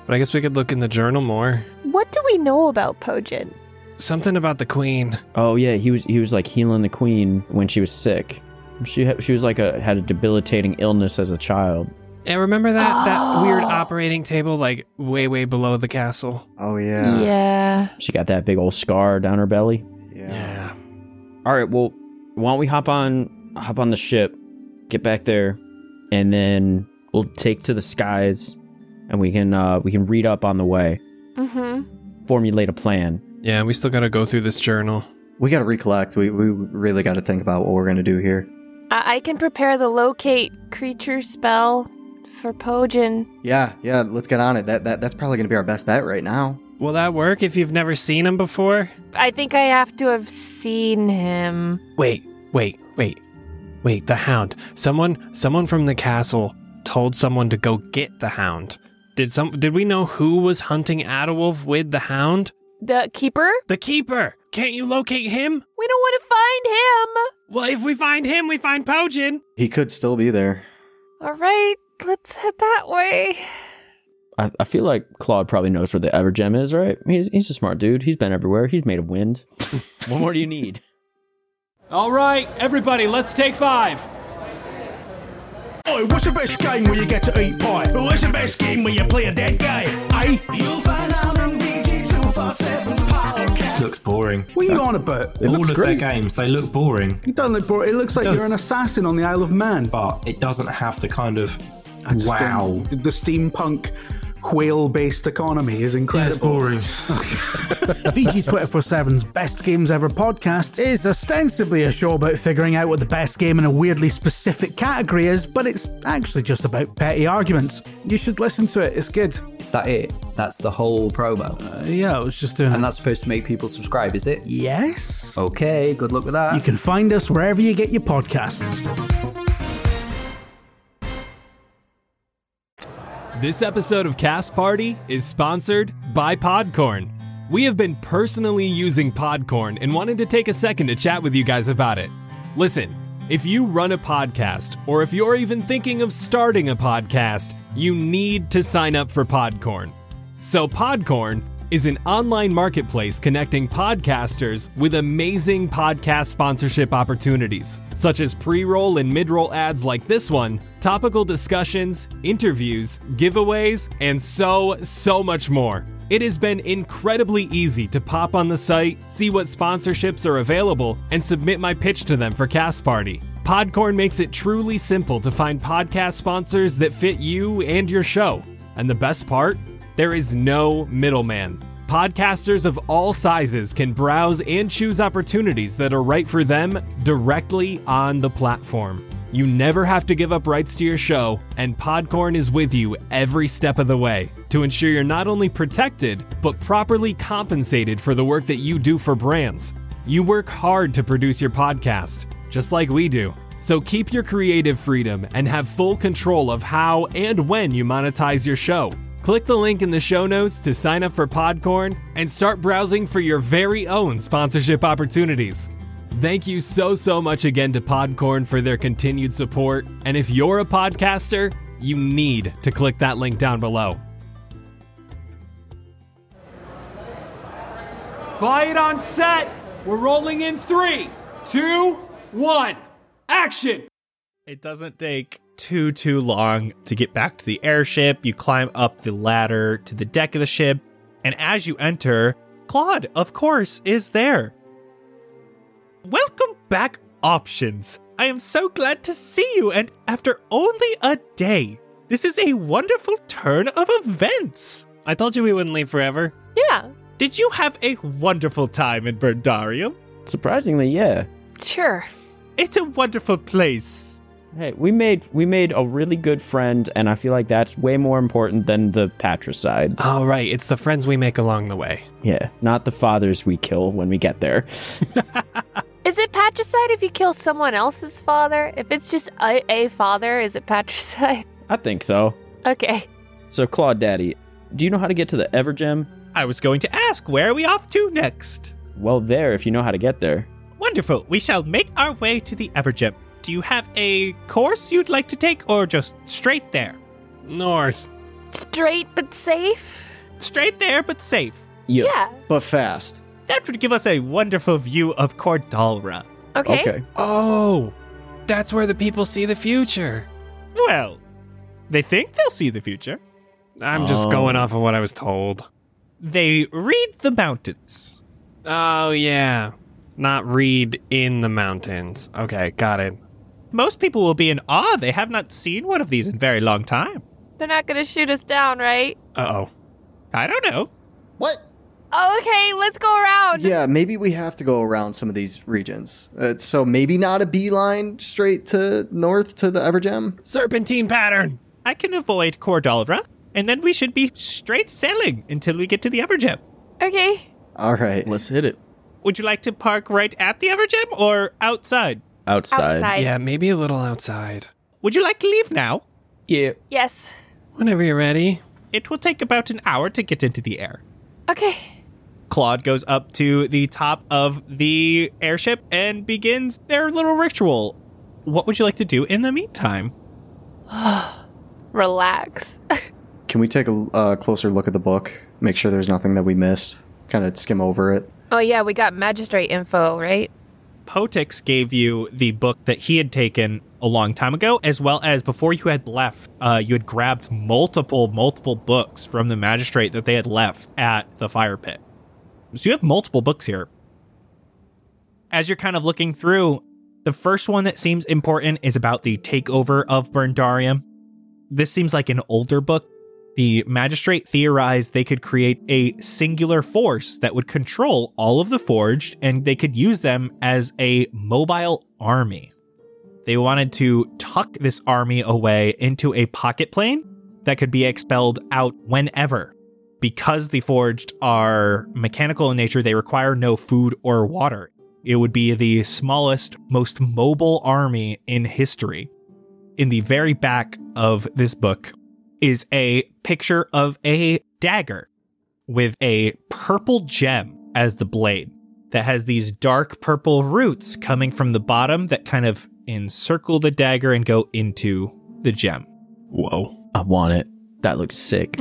But I guess we could look in the journal more. What do we know about Pojin? Something about the queen. Oh yeah, he was he was like healing the queen when she was sick. She ha- she was like a had a debilitating illness as a child. Yeah, remember that, Oh. that weird operating table like way, way below the castle? Oh, yeah. Yeah. She got that big old scar down her belly. Yeah. All right, well, why don't we hop on hop on the ship, get back there, and then we'll take to the skies, and we can uh, we can read up on the way, Mm-hmm. formulate a plan. Yeah, we still gotta go through this journal. We got to recollect. We, we really got to think about what we're going to do here. I-, I can prepare the locate creature spell for Pojin. Yeah, yeah, let's get on it. That, that That's probably going to be our best bet right now. Will that work if you've never seen him before? I think I have to have seen him. Wait, wait, wait. Wait, the hound. Someone someone from the castle told someone to go get the hound. Did some did we know who was hunting Adewolf with the hound? The keeper? The keeper. Can't you locate him? We don't want to find him. Well, if we find him, we find Pojin. He could still be there. All right, let's head that way. I, I feel like Claude probably knows where the Evergem is, right? He's he's a smart dude. He's been everywhere. He's made of wind. What more do you need? All right, everybody, let's take five. Oi, what's the best game where you get to eat pie? What's the best game where you play a dead guy? Eh? You'll find out on D G two forty-seven's podcast. Looks boring. What are you on about? It All looks of great. their games, they look boring. It doesn't look boring. It looks like It does. you're an assassin on the Isle of Man. But it doesn't have the kind of I just wow. don't- The steampunk whale-based economy is Yeah, incredible. it's boring. V G two forty-seven's Best Games Ever podcast is ostensibly a show about figuring out what the best game in a weirdly specific category is, but it's actually just about petty arguments. You should listen to it, it's good. Is that it? That's the whole promo? Uh, yeah, I was just doing And it. that's supposed to make people subscribe, is it? Yes? Okay, good luck with that. You can find us wherever you get your podcasts. This episode of Cast Party is sponsored by Podcorn. We have been personally using Podcorn and wanted to take a second to chat with you guys about it. Listen, if you run a podcast, or if you're even thinking of starting a podcast, you need to sign up for Podcorn. So Podcorn is an online marketplace connecting podcasters with amazing podcast sponsorship opportunities, such as pre-roll and mid-roll ads like this one, topical discussions, interviews, giveaways, and so, so much more. It has been incredibly easy to pop on the site, see what sponsorships are available, and submit my pitch to them for Cast Party. Podcorn makes it truly simple to find podcast sponsors that fit you and your show. And the best part? There is no middleman. Podcasters of all sizes can browse and choose opportunities that are right for them directly on the platform. You never have to give up rights to your show, and Podcorn is with you every step of the way to ensure you're not only protected, but properly compensated for the work that you do for brands. You work hard to produce your podcast, just like we do. So keep your creative freedom and have full control of how and when you monetize your show. Click the link in the show notes to sign up for Podcorn and start browsing for your very own sponsorship opportunities. Thank you so, so much again to Podcorn for their continued support. And if you're a podcaster, you need to click that link down below. Quiet on set. We're rolling in three, two, one, action. It doesn't take too, too long to get back to the airship. You climb up the ladder to the deck of the ship, and as you enter, Claude, of course, is there. Welcome back, Options. I am so glad to see you, and after only a day, this is a wonderful turn of events. I told you we wouldn't leave forever. Yeah, Did you have a wonderful time in Berdarium? Surprisingly, yeah. sure. It's a wonderful place. Hey, we made we made a really good friend, and I feel like that's way more important than the patricide. Oh, right. It's the friends we make along the way. Yeah, not the fathers we kill when we get there. Is it patricide if you kill someone else's father? If it's just a, a father, is it patricide? I think so. Okay. So, Claude Daddy, do you know how to get to the Evergem? I was going to ask, where are we off to next? Well, there, if you know how to get there. Wonderful. We shall make our way to the Evergem. Do you have a course you'd like to take, or just straight there? North. Straight but safe? Straight there, but safe. Yeah. Yeah. But fast. That would give us a wonderful view of Cordalra. Okay. Okay. Oh, that's where the people see the future. Well, they think they'll see the future. I'm just Oh. going off of what I was told. They read the mountains. Oh, yeah. Not read in the mountains. Okay, got it. Most people will be in awe. They have not seen one of these in a very long time. They're not going to shoot us down, right? Uh-oh. I don't know. What? Oh, okay, let's go around. Yeah, maybe we have to go around some of these regions. Uh, so maybe not a beeline straight to north to the Evergem? Serpentine pattern. I can avoid Cordalra, and then we should be straight sailing until we get to the Evergem. Okay. All right. Let's hit it. Would you like to park right at the Evergem or outside? Outside. Outside. Yeah, maybe a little outside. Would you like to leave now? Yeah. Yes. Whenever you're ready. It will take about an hour to get into the air. Okay. Claude goes up to the top of the airship and begins their little ritual. What would you like to do in the meantime? Relax. Can we take a uh, closer look at the book? Make sure there's nothing that we missed. Kind of skim over it. Oh, yeah, we got magistrate info, right? Potix gave you the book that he had taken a long time ago, as well as before you had left, uh, you had grabbed multiple, multiple books from the magistrate that they had left at the fire pit. So you have multiple books here. As you're kind of looking through, the first one that seems important is about the takeover of Burndarium. This seems like an older book. The magistrate theorized they could create a singular force that would control all of the forged, and they could use them as a mobile army. They wanted to tuck this army away into a pocket plane that could be expelled out whenever. Because the forged are mechanical in nature, they require no food or water. It would be the smallest, most mobile army in history. In the very back of this book is a picture of a dagger with a purple gem as the blade that has these dark purple roots coming from the bottom that kind of encircle the dagger and go into the gem. Whoa. I want it. That looks sick.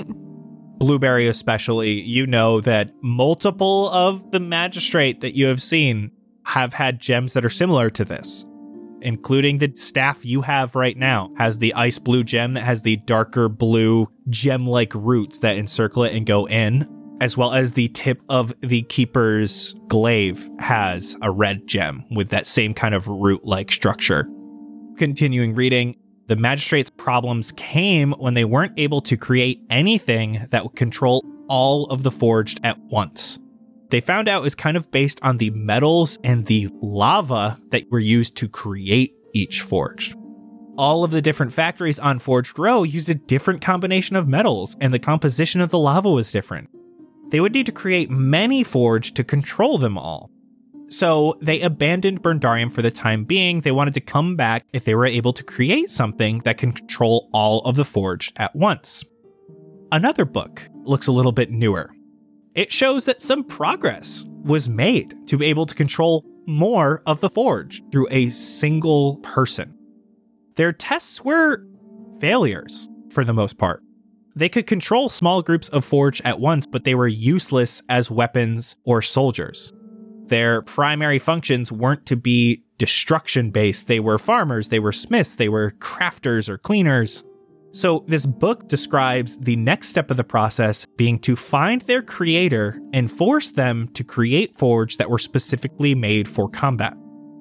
Blueberry especially, you know that multiple of the magistrate that you have seen have had gems that are similar to this, including the staff you have right now has the ice blue gem that has the darker blue gem-like roots that encircle it and go in, as well as the tip of the keeper's glaive has a red gem with that same kind of root-like structure. Continuing reading, the magistrate's problems came when they weren't able to create anything that would control all of the forged at once. They found out it was kind of based on the metals and the lava that were used to create each forged. All of the different factories on Forged Row used a different combination of metals, and the composition of the lava was different. They would need to create many forged to control them all. So they abandoned Burndarium for the time being. They wanted to come back if they were able to create something that can control all of the forged at once. Another book looks a little bit newer. It shows that some progress was made to be able to control more of the forged through a single person. Their tests were failures for the most part. They could control small groups of forged at once, but they were useless as weapons or soldiers. Their primary functions weren't to be destruction-based. They were farmers, they were smiths, they were crafters or cleaners. So this book describes the next step of the process being to find their creator and force them to create forged that were specifically made for combat.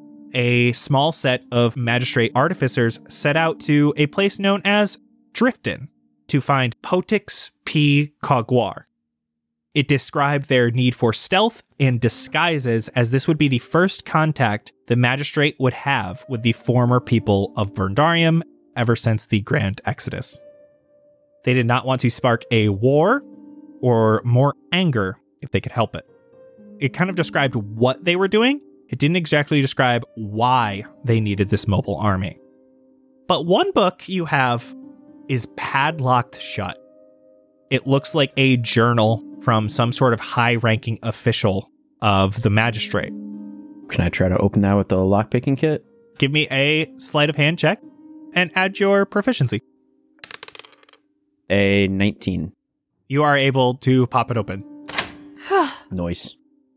A small set of magistrate artificers set out to a place known as Drifton to find Potix P. Cogwar. It described their need for stealth and disguises, as this would be the first contact the magistrate would have with the former people of Burndarium ever since the Grand Exodus. They did not want to spark a war or more anger if they could help it. It kind of described what they were doing. It didn't exactly describe why they needed this mobile army. But one book you have is padlocked shut. It looks like a journal from some sort of high-ranking official of the magistrate. Can I try to open that with the lockpicking kit? Give me a sleight of hand check and add your proficiency. A nineteen. You are able to pop it open. Nice.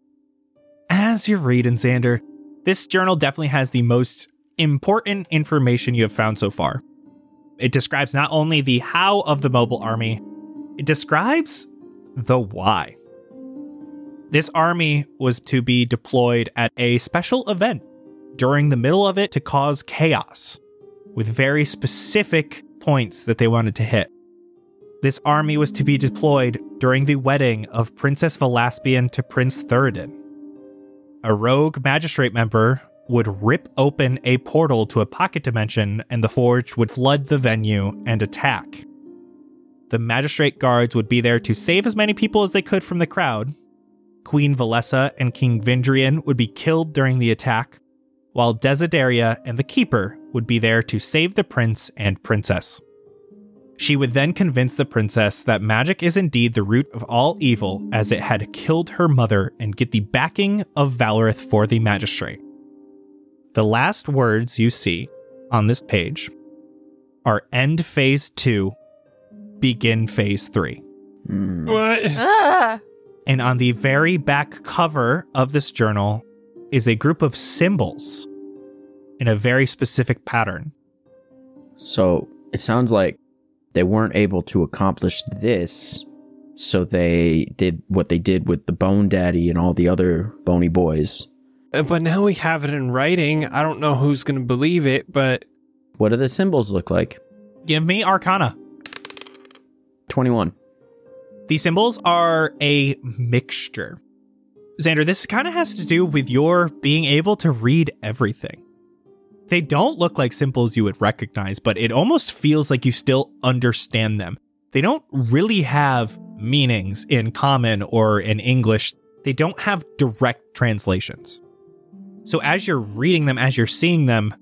As you're reading, Xander, this journal definitely has the most important information you have found so far. It describes not only the how of the mobile army, it describes the why. This army was to be deployed at a special event during the middle of it to cause chaos, with very specific points that they wanted to hit. This army was to be deployed during the wedding of Princess Velaspian to Prince Theoden. A rogue magistrate member would rip open a portal to a pocket dimension, and the Forge would flood the venue and attack. The magistrate guards would be there to save as many people as they could from the crowd. Queen Valessa and King Vindrian would be killed during the attack, while Desideria and the Keeper would be there to save the prince and princess. She would then convince the princess that magic is indeed the root of all evil, as it had killed her mother, and get the backing of Valorith for the magistrate. The last words you see on this page are end phase two, begin phase three. Mm. What? Ah. And on the very back cover of this journal is a group of symbols in a very specific pattern. So it sounds like they weren't able to accomplish this, so they did what they did with the Bone Daddy and all the other bony boys. Uh, But now we have it in writing. I don't know who's going to believe it, but... What do the symbols look like? Give me Arcana. twenty-one. These symbols are a mixture. Xander, this kind of has to do with your being able to read everything. They don't look like symbols you would recognize, but it almost feels like you still understand them. They don't really have meanings in common or in English. They don't have direct translations. So as you're reading them, as you're seeing them,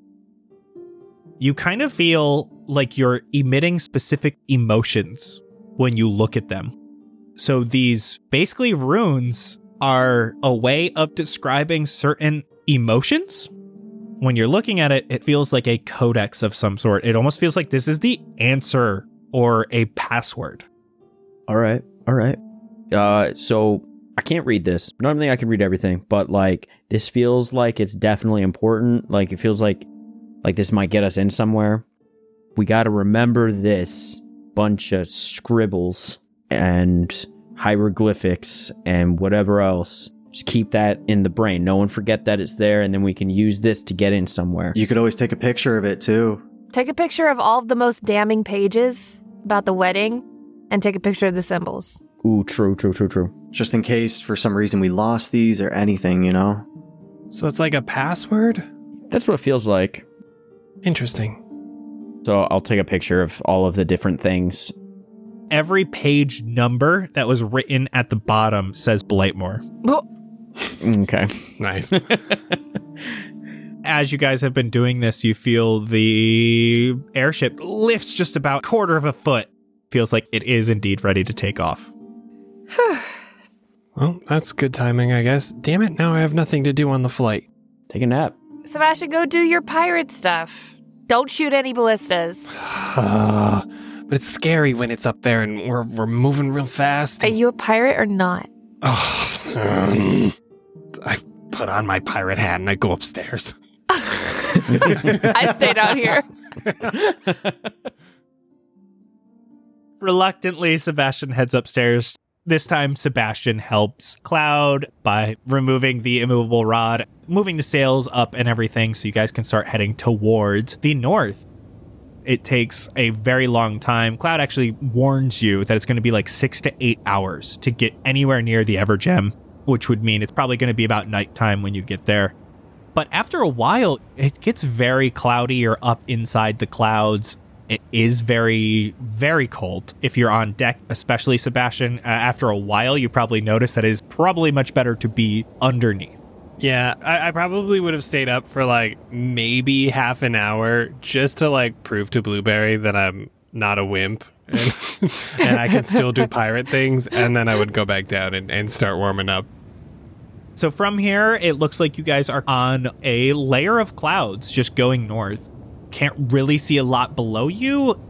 you kind of feel like you're emitting specific emotions when you look at them. So these basically runes are a way of describing certain emotions. When you're looking at it, it feels like a codex of some sort. It almost feels like this is the answer or a password. All right. All right. Uh, so I can't read this. Normally I can read everything, but like this feels like it's definitely important. Like it feels like like this might get us in somewhere. We got to remember this bunch of scribbles and hieroglyphics and whatever else. Just keep that in the brain. No one forget that it's there, and then we can use this to get in somewhere. You could always take a picture of it, too. Take a picture of all of the most damning pages about the wedding, and take a picture of the symbols. Ooh, true, true, true, true. Just in case, for some reason, we lost these or anything, you know? So it's like a password? That's what it feels like. Interesting. So I'll take a picture of all of the different things. Every page number that was written at the bottom says Blightmore. Okay. Nice. As you guys have been doing this, you feel the airship lifts just about a quarter of a foot. Feels like it is indeed ready to take off. Well, that's good timing, I guess. Damn it, now I have nothing to do on the flight. Take a nap. Sebastian, go do your pirate stuff. Don't shoot any ballistas. Uh, but it's scary when it's up there and we're we're moving real fast. Are you a pirate or not? Oh, um, I put on my pirate hat and I go upstairs. I stay down here. Reluctantly, Sebastian heads upstairs. This time, Sebastian helps Cloud by removing the immovable rod, moving the sails up and everything so you guys can start heading towards the north. It takes a very long time. Cloud actually warns you that it's going to be like six to eight hours to get anywhere near the Evergem, which would mean it's probably going to be about nighttime when you get there. But after a while, it gets very cloudy. You're up inside the clouds. It is very, very cold if you're on deck, especially Sebastian. Uh, after a while, you probably notice that it is probably much better to be underneath. Yeah, I, I probably would have stayed up for like maybe half an hour just to like prove to Blueberry that I'm not a wimp and, and I can still do pirate things. And then I would go back down and, and start warming up. So from here, it looks like you guys are on a layer of clouds just going north. Can't really see a lot below you.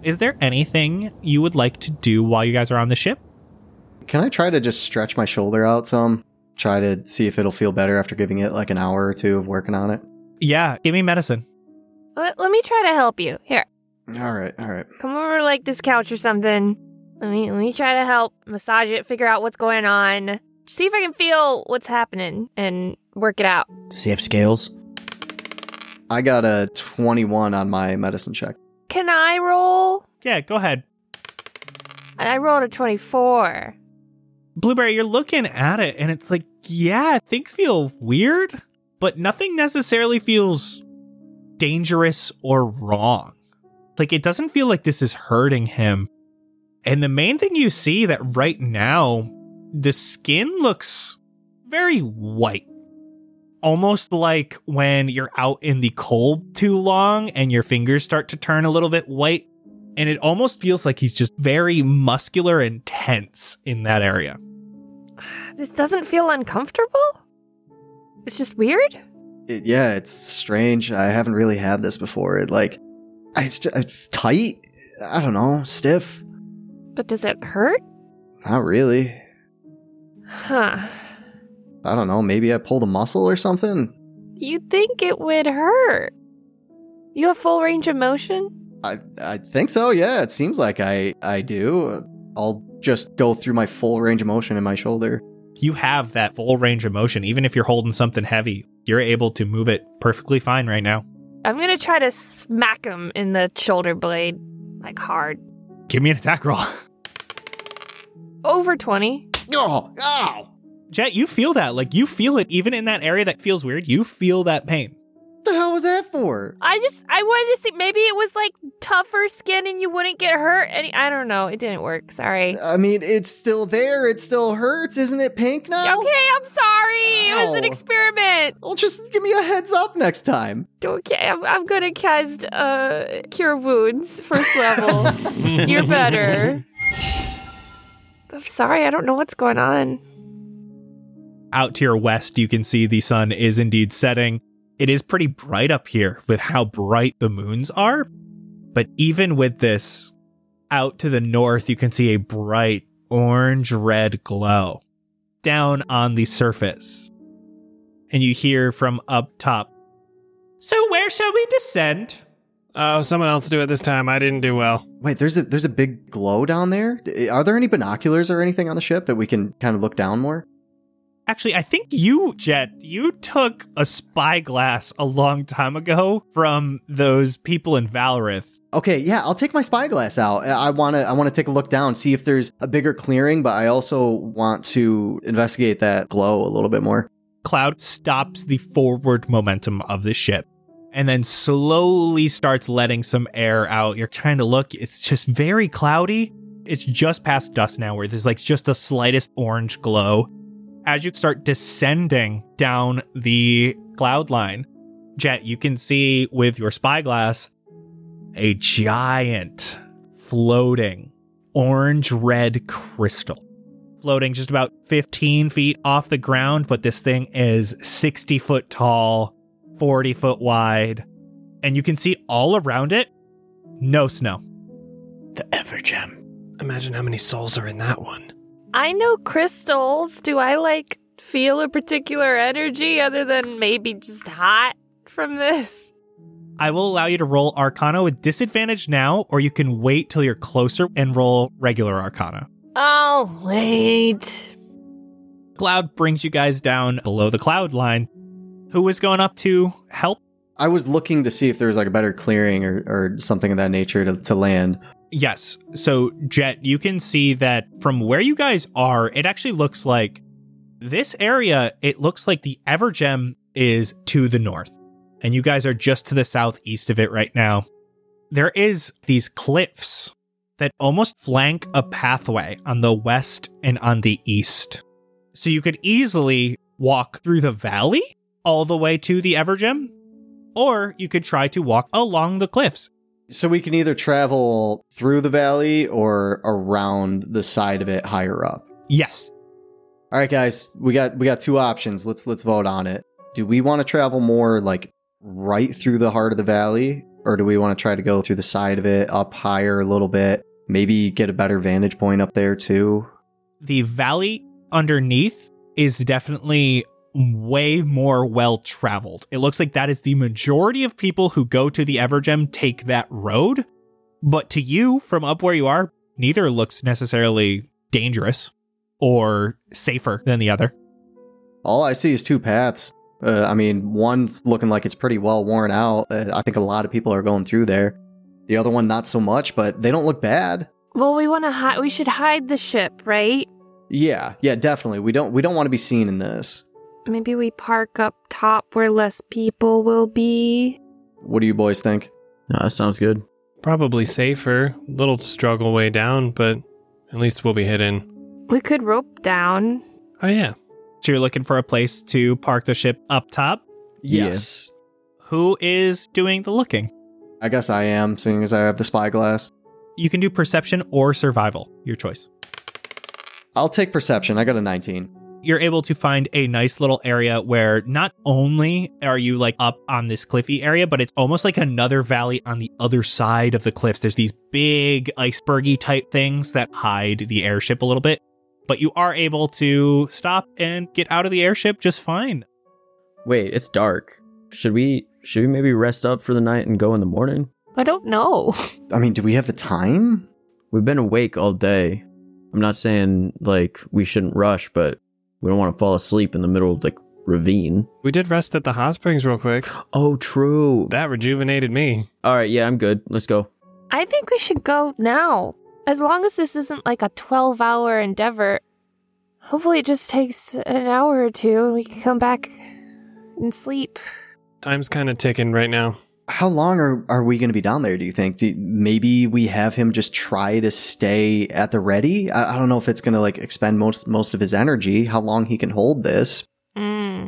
Is there anything you would like to do while you guys are on the ship? Can I try to just stretch my shoulder out some? Try to see if it'll feel better after giving it like an hour or two of working on it? Yeah, give me medicine. Let, let me try to help you. Here, All right, all right. come over like this couch or something. Let me let me try to help massage it, figure out what's going on. See if I can feel what's happening and work it out. Does he have scales? I got a twenty-one on my medicine check. Can I roll? Yeah, go ahead. I rolled a twenty-four. Blueberry, you're looking at it and it's like, yeah, things feel weird, but nothing necessarily feels dangerous or wrong. Like, it doesn't feel like this is hurting him. And the main thing you see that right now, the skin looks very white. Almost like when you're out in the cold too long and your fingers start to turn a little bit white. And it almost feels like he's just very muscular and tense in that area. This doesn't feel uncomfortable? It's just weird? It, yeah, it's strange. I haven't really had this before. It like, it's just, it's tight. I don't know, stiff. But does it hurt? Not really. Huh. I don't know. Maybe I pulled a muscle or something. You'd think it would hurt. You have full range of motion? I I think so. Yeah, it seems like I I do. I'll just go through my full range of motion in my shoulder. You have that full range of motion. Even if you're holding something heavy, you're able to move it perfectly fine right now. I'm gonna try to smack him in the shoulder blade, like hard. Give me an attack roll. Over twenty. Oh, ow! Jet, you feel that. Like, you feel it even in that area that feels weird. You feel that pain. What the hell was that for? I just, I wanted to see, maybe it was like tougher skin and you wouldn't get hurt. Any, I don't know. It didn't work. Sorry. I mean, it's still there. It still hurts. Isn't it pink now? Okay, I'm sorry. It was an Ow. experiment. Well, just give me a heads up next time. Okay, I'm, I'm gonna cast uh, Cure Wounds, first level. You're better. I'm sorry, I don't know what's going on. Out to your west, you can see the sun is indeed setting. It is pretty bright up here with how bright the moons are. But even with this, out to the north, you can see a bright orange-red glow down on the surface. And you hear from up top, "So where shall we descend?" Oh, someone else do it this time. I didn't do well. Wait, there's a there's a big glow down there? Are there any binoculars or anything on the ship that we can kind of look down more? Actually, I think you, Jet, you took a spyglass a long time ago from those people in Valorith. Okay, yeah, I'll take my spyglass out. I want to I want to take a look down, see if there's a bigger clearing, but I also want to investigate that glow a little bit more. Cloud stops the forward momentum of the ship and then slowly starts letting some air out. You're trying to look, it's just very cloudy. It's just past dusk now where there's like just the slightest orange glow. As you start descending down the cloud line, Jet, you can see with your spyglass a giant floating orange-red crystal. Floating just about fifteen feet off the ground, but this thing is sixty foot tall, forty foot wide, and you can see all around it, no snow. The Evergem. Imagine how many souls are in that one. I know crystals. Do I, like, feel a particular energy other than maybe just hot from this? I will allow you to roll Arcana with disadvantage now, or you can wait till you're closer and roll regular Arcana. Oh, wait. Cloud brings you guys down below the cloud line. Who was going up to help? I was looking to see if there was like a better clearing or, or something of that nature to, to land. Yes. So, Jet, you can see that from where you guys are, it actually looks like this area, it looks like the Evergem is to the north. And you guys are just to the southeast of it right now. There is these cliffs that almost flank a pathway on the west and on the east. So you could easily walk through the valley all the way to the Evergem, or you could try to walk along the cliffs. So we can either travel through the valley or around the side of it higher up. Yes. All right, guys, we got we got two options. Let's let's vote on it. Do we want to travel more like right through the heart of the valley, Or do we want to try to go through the side of it, up higher a little bit? Maybe get a better vantage point up there too? The valley underneath is definitely way more well traveled. It looks like that is the majority of people who go to the Evergem take that road. But to you, from up where you are, neither looks necessarily dangerous or safer than the other. All I see is two paths. Uh, I mean, one's looking like it's pretty well worn out. Uh, I think a lot of people are going through there. The other one, not so much, but they don't look bad. Well, we want to hide. We should hide the ship, right? Yeah, yeah, definitely. We don't we don't want to be seen in this. Maybe we park up top where less people will be. What do you boys think? No, that sounds good. Probably safer. Little struggle way down, but at least we'll be hidden. We could rope down. Oh, yeah. So you're looking for a place to park the ship up top? Yes. Yeah. Who is doing the looking? I guess I am, seeing as I have the spyglass. You can do perception or survival. Your choice. I'll take perception. I got a nineteen. You're able to find a nice little area where not only are you like up on this cliffy area, but it's almost like another valley on the other side of the cliffs. There's these big icebergy type things that hide the airship a little bit, but you are able to stop and get out of the airship just fine. Wait, it's dark. Should we should we maybe rest up for the night and go in the morning? I don't know. I mean, do we have the time? We've been awake all day. I'm not saying like we shouldn't rush, but we don't want to fall asleep in the middle of the ravine. We did rest at the hot springs real quick. Oh, true. That rejuvenated me. All right, yeah, I'm good. Let's go. I think we should go now. As long as this isn't like a twelve-hour endeavor. Hopefully it just takes an hour or two and we can come back and sleep. Time's kind of ticking right now. How long are, are we going to be down there, do you think? Do, maybe we have him just try to stay at the ready? I, I don't know if it's going to like expend most most of his energy, how long he can hold this. Mm.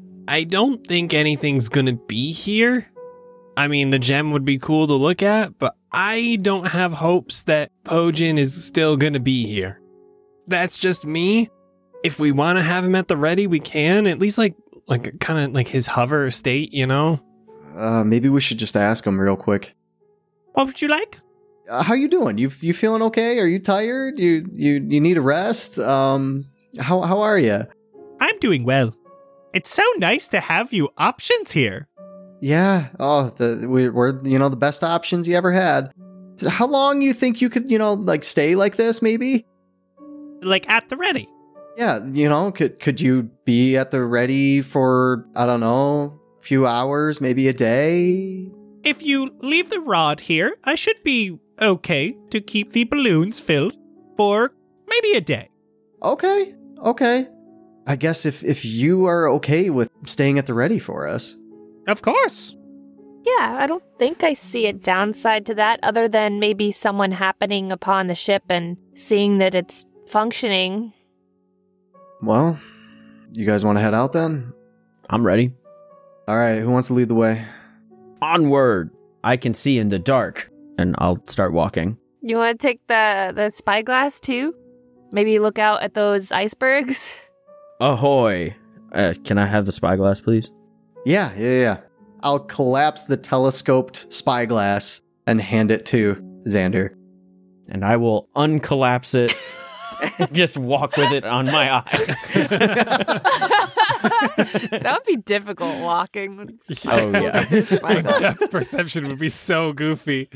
I don't think anything's going to be here. I mean, the gem would be cool to look at, but I don't have hopes that Pojin is still going to be here. That's just me. If we want to have him at the ready, we can. At least like, like kind of like his hover state, you know? Uh, maybe we should just ask him real quick. What would you like? Uh, how you doing? You you feeling okay? Are you tired? You you you need a rest? Um, how how are you? I'm doing well. It's so nice to have you options here. Yeah. Oh, the we, we're you know the best options you ever had. How long you think you could you know like stay like this? Maybe. Like at the ready. Yeah. You know, could could you be at the ready for I don't know. Few hours, maybe a day? If you leave the rod here, I should be okay to keep the balloons filled for maybe a day. Okay, okay. I guess if, if you are okay with staying at the ready for us. Of course. Yeah, I don't think I see a downside to that other than maybe someone happening upon the ship and seeing that it's functioning. Well, you guys want to head out then? I'm ready. All right, who wants to lead the way? Onward! I can see in the dark. And I'll start walking. You want to take the, the spyglass too? Maybe look out at those icebergs? Ahoy! Uh, can I have the spyglass, please? Yeah, yeah, yeah. I'll collapse the telescoped spyglass and hand it to Xander. And I will uncollapse it and just walk with it on my eye. That would be difficult walking. Oh, yeah. Depth perception would be so goofy.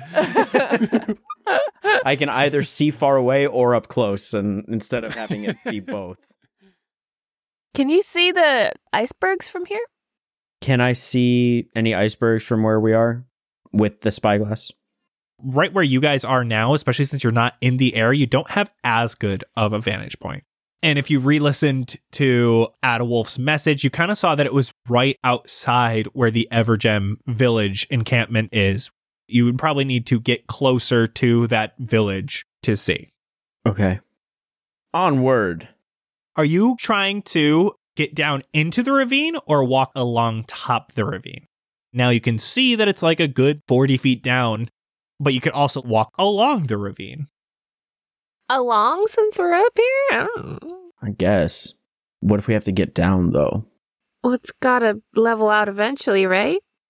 I can either see far away or up close, and instead of having it be both. Can you see the icebergs from here? Can I see any icebergs from where we are with the spyglass? Right where you guys are now, especially since you're not in the air, you don't have as good of a vantage point. And if you re-listened to Adawolf's message, you kind of saw that it was right outside where the Evergem village encampment is. You would probably need to get closer to that village to see. Okay. Onward. Are you trying to get down into the ravine or walk along top the ravine? Now you can see that it's like a good forty feet down, but you could also walk along the ravine. Along since we're up here? I don't know. I guess. What if we have to get down, though? Well, it's gotta level out eventually, right?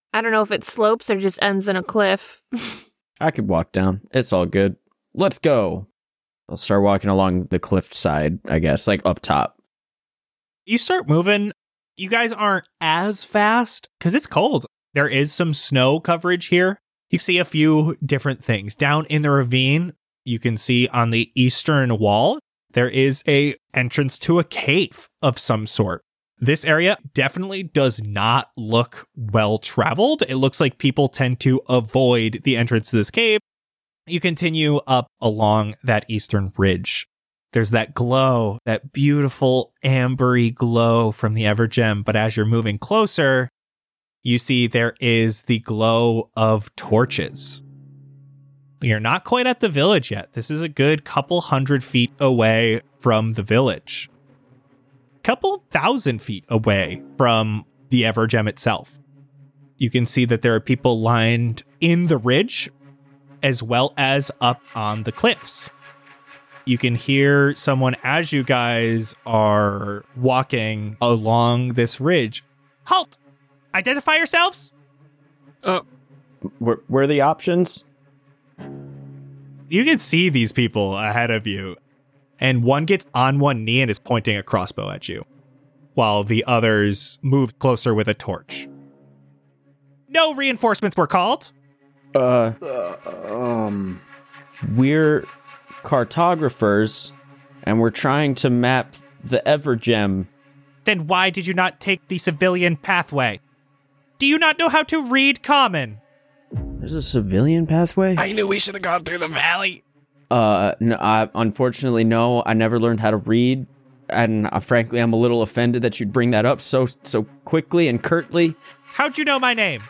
I don't know if it slopes or just ends in a cliff. I could walk down. It's all good. Let's go. I'll start walking along the cliff side, I guess, like up top. You start moving. You guys aren't as fast because it's cold. There is some snow coverage here. You see a few different things. Down in the ravine, you can see on the eastern wall, there is a entrance to a cave of some sort. This area definitely does not look well traveled. It looks like people tend to avoid the entrance to this cave. You continue up along that eastern ridge. There's that glow, that beautiful ambery glow from the Evergem. But as you're moving closer, you see there is the glow of torches. You're not quite at the village yet. This is a good couple hundred feet away from the village. Couple thousand feet away from the Evergem itself. You can see that there are people lined in the ridge as well as up on the cliffs. You can hear someone as you guys are walking along this ridge. Halt! Identify yourselves! Uh, where, where are the options? You can see these people ahead of you, and one gets on one knee and is pointing a crossbow at you, while the others move closer with a torch. No reinforcements were called. Uh, uh um, we're cartographers, and we're trying to map the Evergem. Then why did you not take the civilian pathway? Do you not know how to read common? There's a civilian pathway? I knew we should have gone through the valley. Uh, no, I, unfortunately, no. I never learned how to read, and uh, frankly, I'm a little offended that you'd bring that up so so quickly and curtly. How'd you know my name?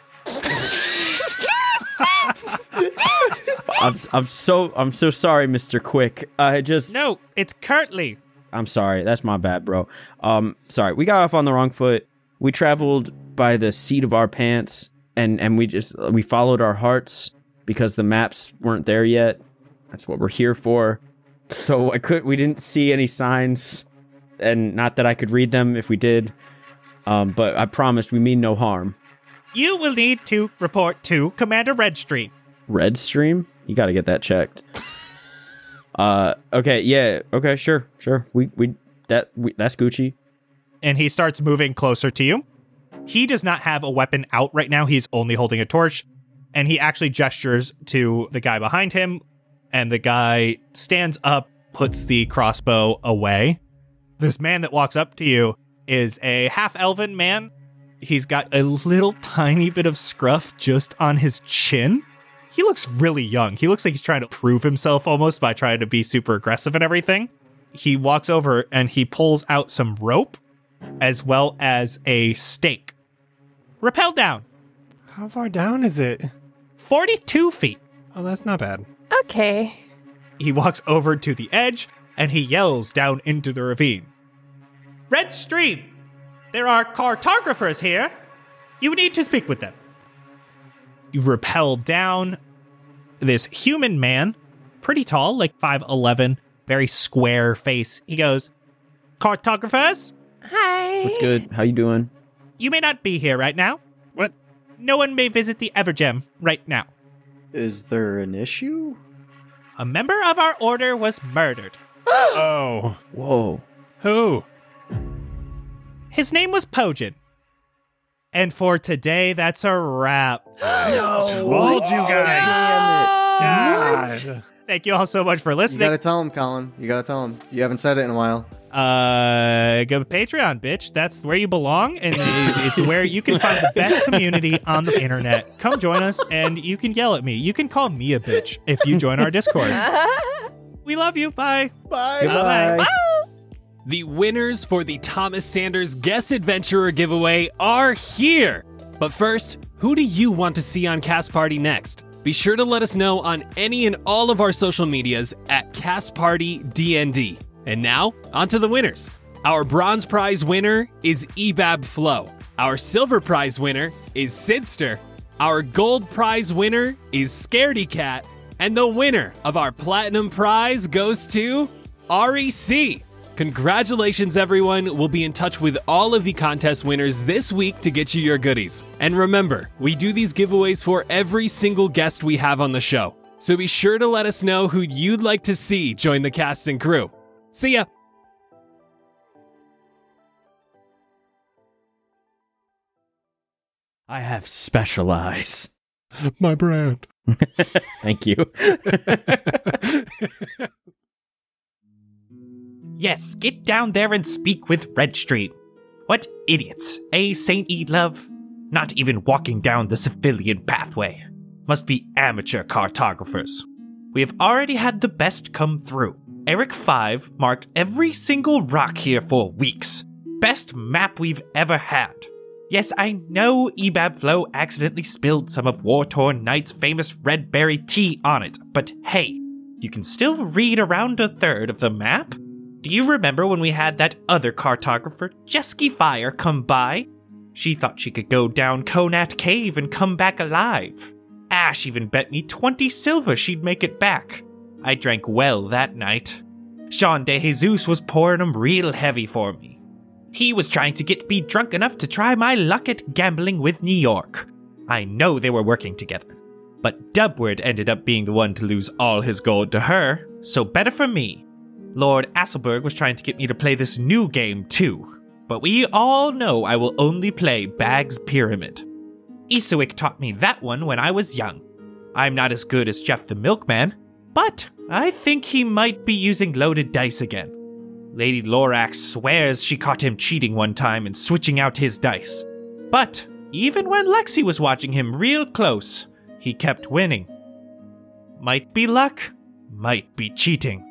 I'm I'm so I'm so sorry, Mister Quick. I just no, it's Curtly. I'm sorry. That's my bad, bro. Um, sorry. We got off on the wrong foot. We traveled by the seat of our pants, and and we just we followed our hearts because the maps weren't there yet. That's what we're here for. So I could we didn't see any signs, and not that I could read them if we did. Um, but I promise we mean no harm. You will need to report to Commander Redstream. Redstream? You got to get that checked. uh, okay, yeah, okay, sure, sure. We we that we, that's Gucci. And he starts moving closer to you. He does not have a weapon out right now. He's only holding a torch, and he actually gestures to the guy behind him, and the guy stands up, puts the crossbow away. This man that walks up to you is a half-elven man. He's got a little tiny bit of scruff just on his chin. He looks really young. He looks like he's trying to prove himself almost by trying to be super aggressive and everything. He walks over and he pulls out some rope as well as a stake. Rappel down. How far down is it? forty-two feet. Oh, that's not bad. Okay. He walks over to the edge and he yells down into the ravine. Redstream! There are cartographers here. You need to speak with them. You rappel down. This human man, pretty tall, like five eleven, very square face. He goes, Cartographers? Hi. What's good? How you doing? You may not be here right now. What? No one may visit the Evergem right now. Is there an issue? A member of our order was murdered. Oh. Whoa. Who? His name was Pojin. And for today, that's a wrap. No. Told you guys. God. Thank you all so much for You listening. gotta tell him, Colin. You gotta tell him. You haven't said it in a while. Uh, go to Patreon, bitch. That's where you belong, and it- it's where you can find the best community on the internet. Come join us, and you can yell at me. You can call me a bitch if you join our Discord. We love you. Bye. Bye. Goodbye. Bye. The winners for the Thomas Sanders Guest Adventurer giveaway are here. But first, who do you want to see on Cast Party next? Be sure to let us know on any and all of our social medias at Cast Party D N D. And now, on to the winners. Our bronze prize winner is Ebab Flow. Our silver prize winner is Sidster. Our gold prize winner is Scaredy Cat. And the winner of our platinum prize goes to R E C. Congratulations, everyone. We'll be in touch with all of the contest winners this week to get you your goodies. And remember, we do these giveaways for every single guest we have on the show. So be sure to let us know who you'd like to see join the cast and crew. See ya! I have special eyes. My brand. Thank you. Yes, get down there and speak with Red Street. What idiots, eh, Saint Eadlove? Not even walking down the civilian pathway. Must be amateur cartographers. We have already had the best come through. Eric five marked every single rock here for weeks. Best map we've ever had. Yes, I know E B A B Flow accidentally spilled some of War-Torn Knight's famous red berry tea on it, but hey, you can still read around a third of the map. Do you remember when we had that other cartographer, Jesky Fire, come by? She thought she could go down Conat Cave and come back alive. Ash even bet me twenty silver she'd make it back. I drank well that night. Sean De Jesus was pouring 'em real heavy for me. He was trying to get me drunk enough to try my luck at gambling with New York. I know they were working together. But Dubward ended up being the one to lose all his gold to her, so better for me. Lord Asselberg was trying to get me to play this new game too, but we all know I will only play Bag's Pyramid. Isuik taught me that one when I was young. I'm not as good as Jeff the Milkman, but I think he might be using loaded dice again. Lady Lorax swears she caught him cheating one time and switching out his dice. But even when Lexi was watching him real close, he kept winning. Might be luck, might be cheating.